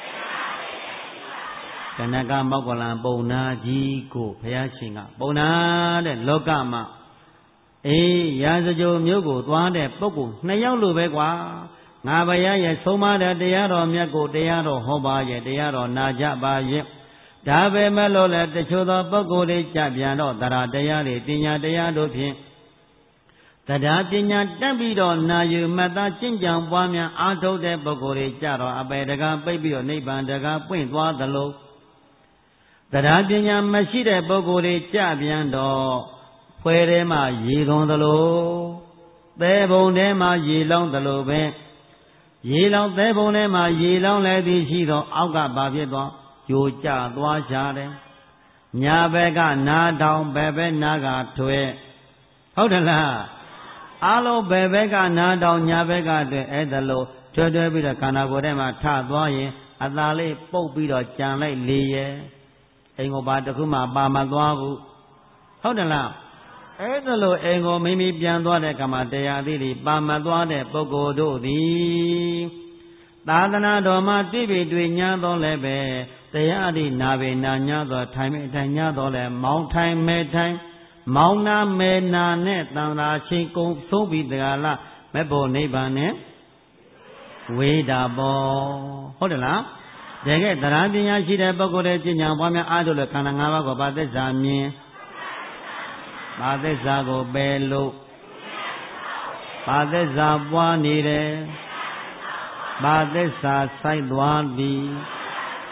ကနကမောက်ကလံပုံနာကြီးကိုဘုရားရှင်ကပုံနာတဲ့လောကမှာအေးရာဇကြိုမျိုးကိုသွားတဲ့ပုဂ္ဂိုလ်နှစ်ယောက်လိုပဲကွာငါဘုရားရဲ့ဆုံးမတဲ့တရားတော်မြတ်ကိုတရားတော်ဟောပါရဲ့တရားတော်နာကြပါရဲ့ဒါပဲမဲ့လို့လဲတချို့သောပုဂ္ဂိုလ်တွေကြပြန်တော့တရားတရားတွေပညာတရားတို့ဖြင့်တရားပညာတက်ပြီးတော့နာယူမှတ်သားကျင့်ကြံပွားများအားထုတ်တဲ့ပုဂ္ဂိုလ်တွေကြတော့အပေတကားပိတ်ပြီးတော့နိဗ္ဗာန်တကားပွင့်သွားသလိုတရားပညာမရှိတဲ့ပုဂ္ဂိုလ်တွေကြပြန်တော့ဖွဲထဲမှာရေသွန်းသလိုသဲပုံထဲမှာရေလောင်းသလိုပဲရေလောင်းသဲပုံထဲမှာရေလောင်းလည်းသည်ရှိတော့အောက်ကဘာဖြစ်သွားယိုကျသွားကြတယ်ညာဘက်ကနားတောင်ဘယ်ဘက်နားကထွဲဟုတ်တယ်လားအားလုံးဘယ်ဘက်ကနားတောင်ညာဘက်ကထွဲအဲ့ဒါလို့ထွဲထွဲပြီးတော့ခန္ဓာကိုယ်ထဲမှာထသွားရင်အသာလေးပုတ်ပြီးတော့ကြံလိုက်လေရဲ့အိမ်ကိုဘာတစ်ခုမှပါမသွားဘူးဟုတ်တယ်လားအဲ့ဒါလို့အိမ်ကိုမိမိပြန်သွားတဲ့ကမှာတရားသီးတွေပါမသွားတဲ့ပုဂ္ဂိုလ်တို့သည်သာသနာတော်မှာတွေ့ပြီတွေ့ညာတော့လည်းပဲတရားအဓိနာပေနာညာသောထိုင်မဲ့ထိုင်ညာတော့လည်းမောင်းထိုင်မဲ့ထိုင်မောင်းနာမဲ့နာနဲ့တန်သာချင်းကုံဆုံးပြီးတကလားမဲ့ဖို့နိဗ္ဗာန်နဲ့ဝေတာပေါ်ဟုတ်တယ်လားတကယ်တရားပညာရှိတဲ့ပုဂ္ဂိုလ်တွေကျင့်ကြံပွားများအားထုတ်လို့ခန္ဓာ၅ပါးကိုဘာသစ္စာမြင်ဘာသစ္စာကိုပယ်လို့ဘာသစ္စာပွားနေတယ်ဘာသစ္စာစိုက်သွားပြီ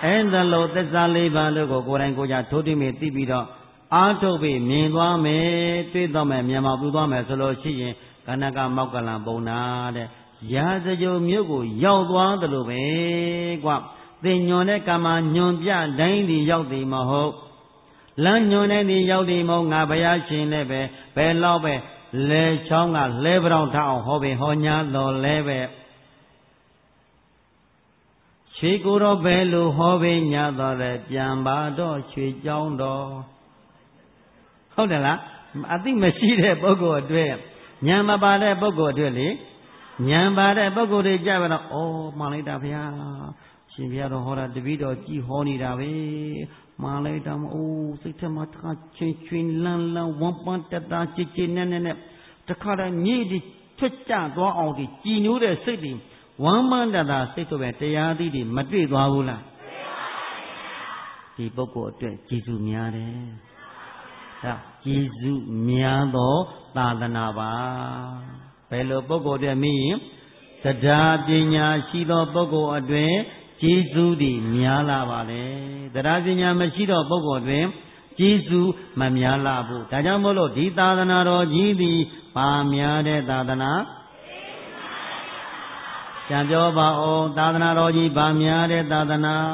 အဲ့ဒါလို့သစ္စာလေးပါးလို့ကိုကိုယ်တိုင်ကိုယ်ကြထိုးထွင်းပြီးသိပြီးတော့အားထုတ်ပြီးမြင်သွားမယ်တွေ့တော့မယ်မြင်မှာပြုသွားမယ်ဆိုလို့ရှိရင်ကနကမောက်ကလံပုံနာတဲ့ရာဇဂိုမြို့ကိုရောက်သွားတယ်လို့ပဲကွသင်ညွန်တဲ့ကမ္မညွန်ပြတိုင်းဒီရောက်သည်မဟုတ်လမ်းညွန်တဲ့ဒီရောက်သည်မဟုတ်ငါဘုရားရှင်လည်းပဲဘယ်တော့ပဲလဲချောင်းကလဲပတောင်ထအောင်ဟောပင်ဟောညာတော်လဲပဲရွှေကိုတော့ဘယ်လိုဟောပင်ညာတော်လဲပြန်ပါတော့ရွှေเจ้าတော်ဟုတ်တယ်လားအသိမရှိတဲ့ပုဂ္ဂိုလ်အတွက်ဉာဏ်မပါတဲ့ပုဂ္ဂိုလ်အတွက်လေဉာဏ်ပါတဲ့ပုဂ္ဂိုလ်တွေကြပါတော့ဩမှန်လိုက်တာဗျာရှင်ဘုရားတော်ဟောတာတပည့်တော်ကြည်ဟောနေတာပဲမှန်လိုက်တာမအိုးစိတ်ထဲမှာတစ်ခါချင်းချင်းလန်းလန်းဝမ်းပန်းတတာချစ်ချစ်နဲ့နဲ့နဲ့တစ်ခါတည်းမြေဒီထွတ်ကြသွားအောင်ဒီကြည်ညိုးတဲ့စိတ်တွေဝမ်းပန်းတတာစိတ်တို့ပဲတရားသီးတွေမတွေ့သွားဘူးလားဒီပုဂ္ဂိုလ်အတွက်ကျေးဇူးများတယ်ဒါကျေးဇူးများသောသာသနာပါဘယ်လိုပုဂ္ဂိုလ်တွေမင်းတရားပညာရှိသောပုဂ္ဂိုလ်အတွင်ကျေးဇူးတွေများလာပါလေတရားပညာမရှိသောပုဂ္ဂိုလ်တွင်ကျေးဇူးမများလာဘူးဒါကြောင့်မို့လို့ဒီသာသနာတော်ကြီးသည်ပါများတဲ့သာသနာကြံပြောပါဦးသာသနာတော်ကြီးပါများတဲ့သာသနာ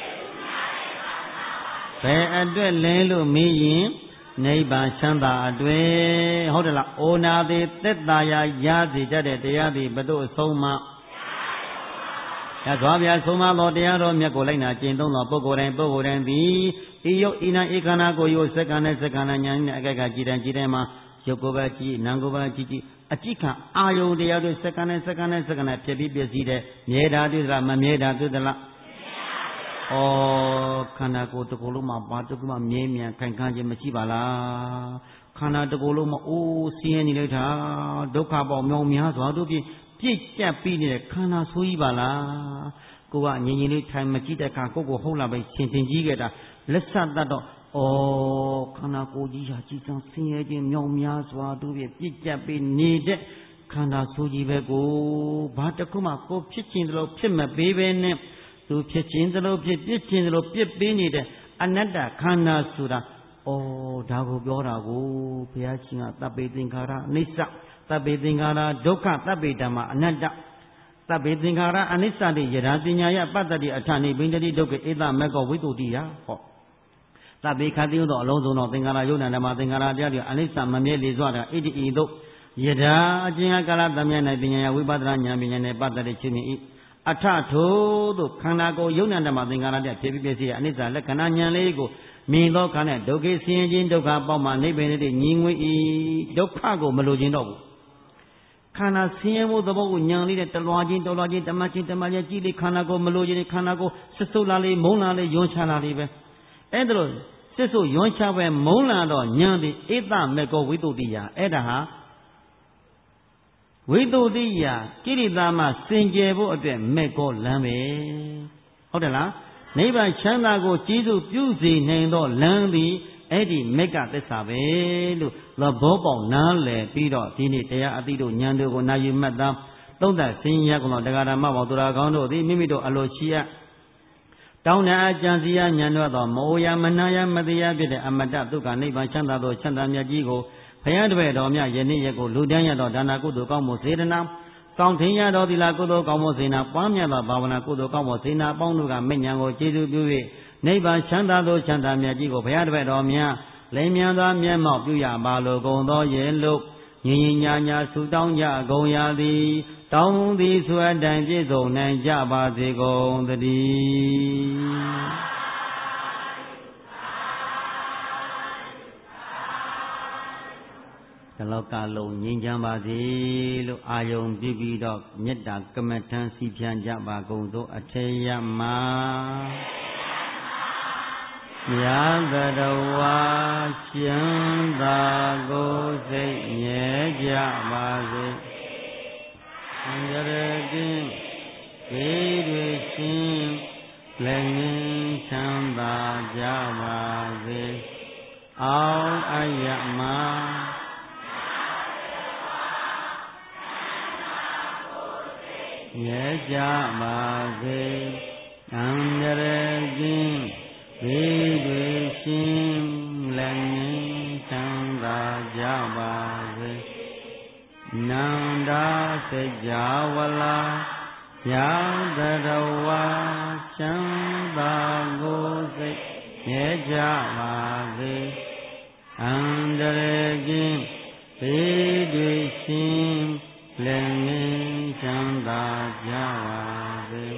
ဘယ်အတွက်လဲလို့မေးရင်နိဗ္ဗာန်ချမ်းသာအတွင်ဟုတ်တယ်လားအိုနာသည်သက်သာရာရစေတတ်တဲ့တရားသည်ဘု து အဆုံးမရသော်ဗျာဆုံးမသောတရားတော်မြတ်ကိုလိုက်နာကျင့်သုံးသောပုဂ္ဂိုလ်တိုင်းပုဂ္ဂိုလ်တိုင်းသည်ဤယုတ်ဤနာဧကနာကိုယုတ်စက္ကန့်နဲ့စက္ကန့်နဲ့ညာနဲ့အကဲကကြည်တန်ကြည်တယ်မှာယုတ်ကိုပဲကြည်နာကိုပဲကြည်ကြည်အကြည့်ခံအာယုန်တရားတွေစက္ကန့်နဲ့စက္ကန့်နဲ့စက္ကန့်နဲ့ဖြစ်ပြီးပြည့်စည်တဲ့မြဲတာတွေ့သလားမမြဲတာတွေ့သလားဩခန္ဓာကိုယ်တစ်ခုလုံးမှာဘာတစ်ခုမှမြဲမြံခိုင်ခန့်ခြင်းမရှိပါလားခန္ဓာတစ်ခုလုံးမှာအိုးဆင်းရဲနေလိုက်တာဒုက္ခပေါင်းမြောင်များစွာတို့ဖြင့်ပြည့်ကျက်ပြီးနေတဲ့ခန္ဓာဆိုးကြီးပါလားကိုကငြိမ်ငြိမ်လေးထိုင်မကြည့်တဲ့အခါကိုကိုဟုတ်လာပဲရှင်ရှင်ကြီးခဲ့တာလက်ဆက်တတ်တော့ဩခန္ဓာကိုယ်ကြီးဟာကြည်စံဆင်းရဲခြင်းမြောင်များစွာတို့ဖြင့်ပြည့်ကျက်ပြီးနေတဲ့ခန္ဓာဆိုးကြီးပဲကိုဘာတစ်ခုမှကိုဖြစ်ခြင်းတလို့ဖြစ်မပေးပဲနဲ့သူဖြစ်ခြင်းတလို့ဖြစ်ပြစ်ခြင်းတလို့ပြစ်ပေးနေတဲ့အနတ္တခန္ဓာဆိုတာဩဒါကိုပြောတာကိုဘုရားရှင်ကသဗ္ဗေသင်္ခါရအနိစ္စသဗ္ဗေသင်္ခါရဒုက္ခသဗ္ဗေဓမ္မအနတ္တသဗ္ဗေသင်္ခါရအနိစ္စတိယရာပညာယပတ္တိအထာနိဘိန္ဒတိဒုက္ခဧတမေကောဝိတုတိယဟောသဗ္ဗေခတိယသောအလုံးစုံသောသင်္ခါရယုတ်ဓမ္မသင်္ခါရတရားတွေအနိစ္စမမြဲလေစွာတာဣတိဤသို့ယရာအကျဉ်းကာလသမယ၌ပညာယဝိပဿနာဉာဏ်ပညာနှင့်ပတ္တိချင်းမြင်၏အထထို့သို့ခန္ဓာကိုယ်ယုတ်ဓမ္မသင်္ခါရတရားဖြစ်ပြီးပြည့်စည်အနိစ္စလက္ခဏာဉာဏ်လေးကိုမြင်သောခါနဲ့ဒုက္ခဆင်းရဲခြင်းဒုက္ခပေါက်မှနိဗ္ဗာန်တည်းညီငွေ၏ဒုက္ခကိုမလိုချင်တော့ဘူးခန္ဓာဆင်းရဲမှုသဘောကိုဉာဏ်လေးနဲ့တလွားချင်းတလွားချင်းတမချင်းတမချင်းကြည့်လေခန္ဓာကိုမလိုချင်ခန္ဓာကိုစစ်ဆုပ်လာလေမုန်းလာလေယွန်းချလာလေပဲအဲ့ဒါလို့စစ်ဆုပ်ယွန်းချပဲမုန်းလာတော့ဉာဏ်ဒီဧတမေကောဝိတုတိယအဲ့ဒါဟာဝိတုတိယကိရိတာမစင်ကြယ်ဖို့အတွက်မေကောလမ်းပဲဟုတ်တယ်လားနိဗ္ဗာန်ချမ်းသာကိုကျေးဇူးပြုစေနိုင်သောလမ်းသည်အဲ့ဒီမေကသစ္စာပဲလို့သဘောပေါက်နားလည်ပြီးတော့ဒီနေ့တရားအသိတို့ဉာဏ်တို့ကိုနာယူမှတ်သားသုံးသပ်ဆင်းရဲကုန်သောတရားဓမ္မပေါင်းသူတော်ကောင်းတို့သည်မိမိတို့အလိုရှိအပ်တောင်းတအကြံစီရဉာဏ်တို့သောမောယမနာယမတရားဖြစ်တဲ့အမတ္တဒုက္ခနိဗ္ဗာန်ချမ်းသာသောချမ်းသာမြတ်ကြီးကိုဘုရားတပည့်တော်မြတ်ယနေ့ရက်ကိုလူတန်းရသောဒါနကုသိုလ်ကောင်းမှုစေတနာကောင်းထင်ရသောသီလကုသိုလ်ကောင်းမှုစေနာပွားများသောဘာဝနာကုသိုလ်ကောင်းမှုစေနာအပေါင်းတို့ကမဉ္ဇဏ်ကိုကျေးဇူးပြု၍နိဗ္ဗာန်ချမ်းသာသောချမ်းသာမြတ်ကြီးကိုဘုရားတပည့်တော်မြတ်လိမ်မြန်သောမျက်မှောက်ပြုရပါလိုကုန်သောရဲ့လို့ညီညီညာညာဆုတောင်းကြကုန်ရသည်တောင်းသည်ဆိုအတိုင်းပြည့်စုံနိုင်ကြပါစေကုန်သတည်းတလောကလုံးငြိမ်းချမ်းပါစေလို့အာယုံပြုပြီးတော့မေတ္တာကမ္မထံစီဖြန်းကြပါကုန်သောအထေယမမြတ်တရဝါရှင်သာကိုစိတ်မြဲကြပါစေအန္တရာယ်ကင်းဘေးတွေရှင်လည်းငြိမ်းချမ်းသာကြပါစေအောင်အယမမြဲကြပါစေအန္တရာယ်ကင်းဘေးတွေရှင်းလက်ငင်းချမ်းသာကြပါစေနန္ဒာစေကြဝလာယာတရဝါချမ်းသာကိုစိတ်မြဲကြပါစေအန္တရာယ်ကင်းဘေးတွေရှင်းလက်ငင်းချမ်းသာကြပါစေ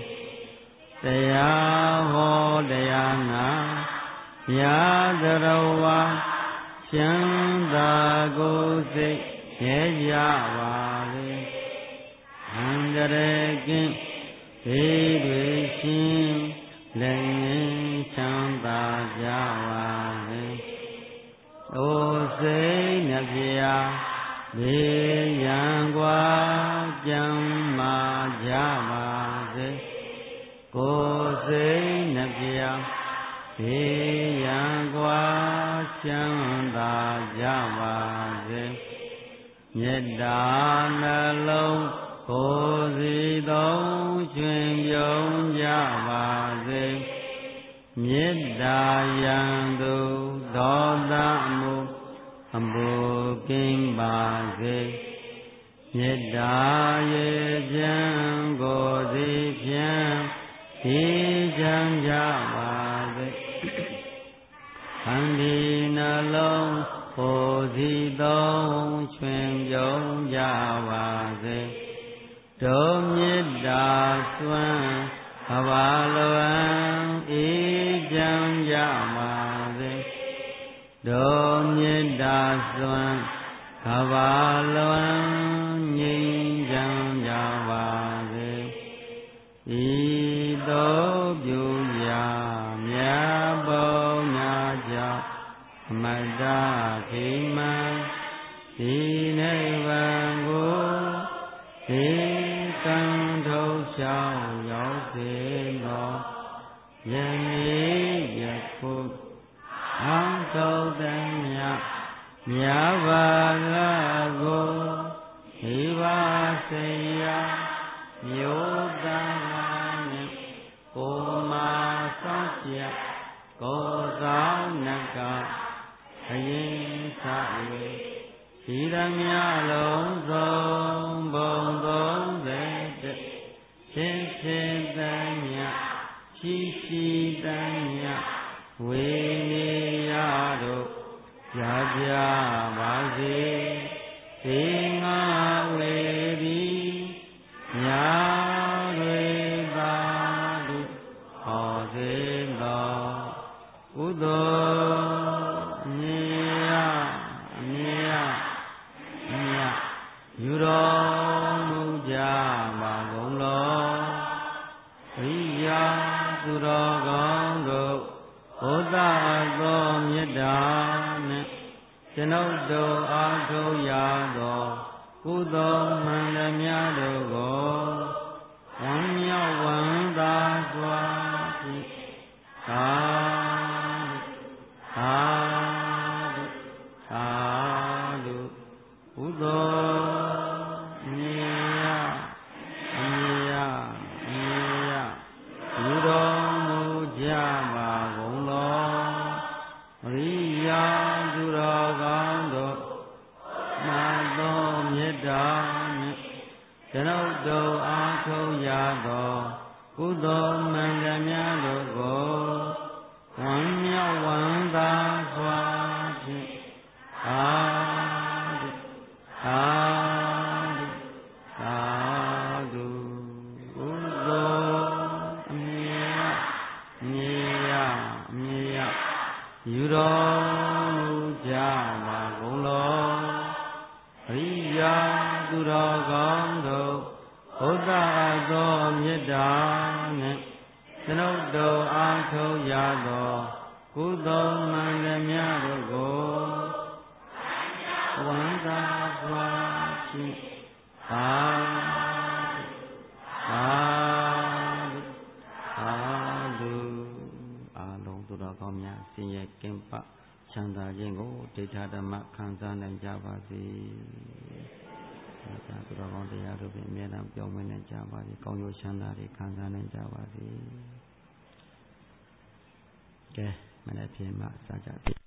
တရားဟောတရားနာယာတရဝါချမ်းသာကိုစိတ်မြဲကြပါစေအန္တရာယ်ကင်းဘေးတွေရှင်းလက်ငင်းချမ်းသာကြပါစေအိုစိတ်နှဖျားဘေးရန်ကွာကြမ်းမာကြပါစေကိုယ်စိတ်နှဖျားဘေးရန်ကွာချမ်းသာကြပါစေမေတ္တာနှလုံးကိုယ်စီသုံးကျွင်ပြုံးကြပါစေမေတ္တာယံသူဒေါသမုအမှုကင်းပါစေမေတ္တာရေချမ်းကိုယ်စီဖြင့်ဒီချမ်းကြပါစေခန္ဒီနှလုံးကိုယ်စီသုံးချွင်ပြုံးကြပါစေဒုမေတ္တာစွမ်းဘဝလွန်အေးချမ်းကြပါစေဒုမေတ္တာစွမ်းဘဝလွန်ငြိမ်းချမ်းကြပါစေဤသို့ပြုရာမြတ်ဘုံများကြောင့်အမတ္တခိမံဒီနိဗ္ဗာန်ကိုဒီကံထုတ်ချောင်းရောက်စေသောယနေ့ယခုအောင်ထုတ်တဲ့မြတ်မြတ်ဘာကကိုဒီပါစေယမြို့သားနဲ့ကိုမာဆောင်းပြကိုဆောင်နကအရင်စား၍ဒီရမြလုံးစုံဘုံသုံးစေတဲ့ရှင်ရှင်တန်မြရှိရှိတန်မြဝေနေရတို့ရကြပါစေသေငါဝေဒီညာတွေသာတို့ဟောစေသောကုသိုလ်အမြဲအမြဲယူတော်မူကြပါကုန်လောရိယာသူတော်ကောင်းတို့ဘုဒ္ဓသောမေတ္တာနဲ့ကျွန်ုပ်တို့အားထုတ်ရသောကုသိုလ်မှန်သမျှတို့ကိုဝမ်းမြောက်ဝမ်းသာစွာဖြင့်သာသာသာတို့ကုသိုလ်ကျွန်ုပ်တို့အားထုတ်ရသောကုသိုလ်မှန်သမျှတို့ကိုဝမ်းမြောက်ဝမ်းသာစွာဖြင့်အာတုအာတုအာတုကုသိုလ်အမြဲအမြဲအမြဲယူတော်မူကြပါကုန်လောရိယာသူတော်ကောင်းတို့ဘုဒ္ဓသောမေတ္တာနဲ့ကျွန်ုပ်တို့အားထုတ်ရသောကုသိုလ်မှန်သမျှတို့ကိုဝမ်းသာစွာဖြင့်သာသာသာတုအားလုံးသူတော်ကောင်းများဆင်းရဲကင်းပချမ်းသာခြင်းကိုဒိဋ္ဌဓမ္မခံစားနိုင်ကြပါစေ။သူတော်ကောင်းတရားတို့ဖြင့်အမြဲတမ်းပြောင်းမွေးနိုင်ကြပါစေ။ကောင်းကျိုးချမ်းသာတွေခံစားနိုင်ကြပါစေ။ကဲမနေ့ပြင်မှာစာကြပြီ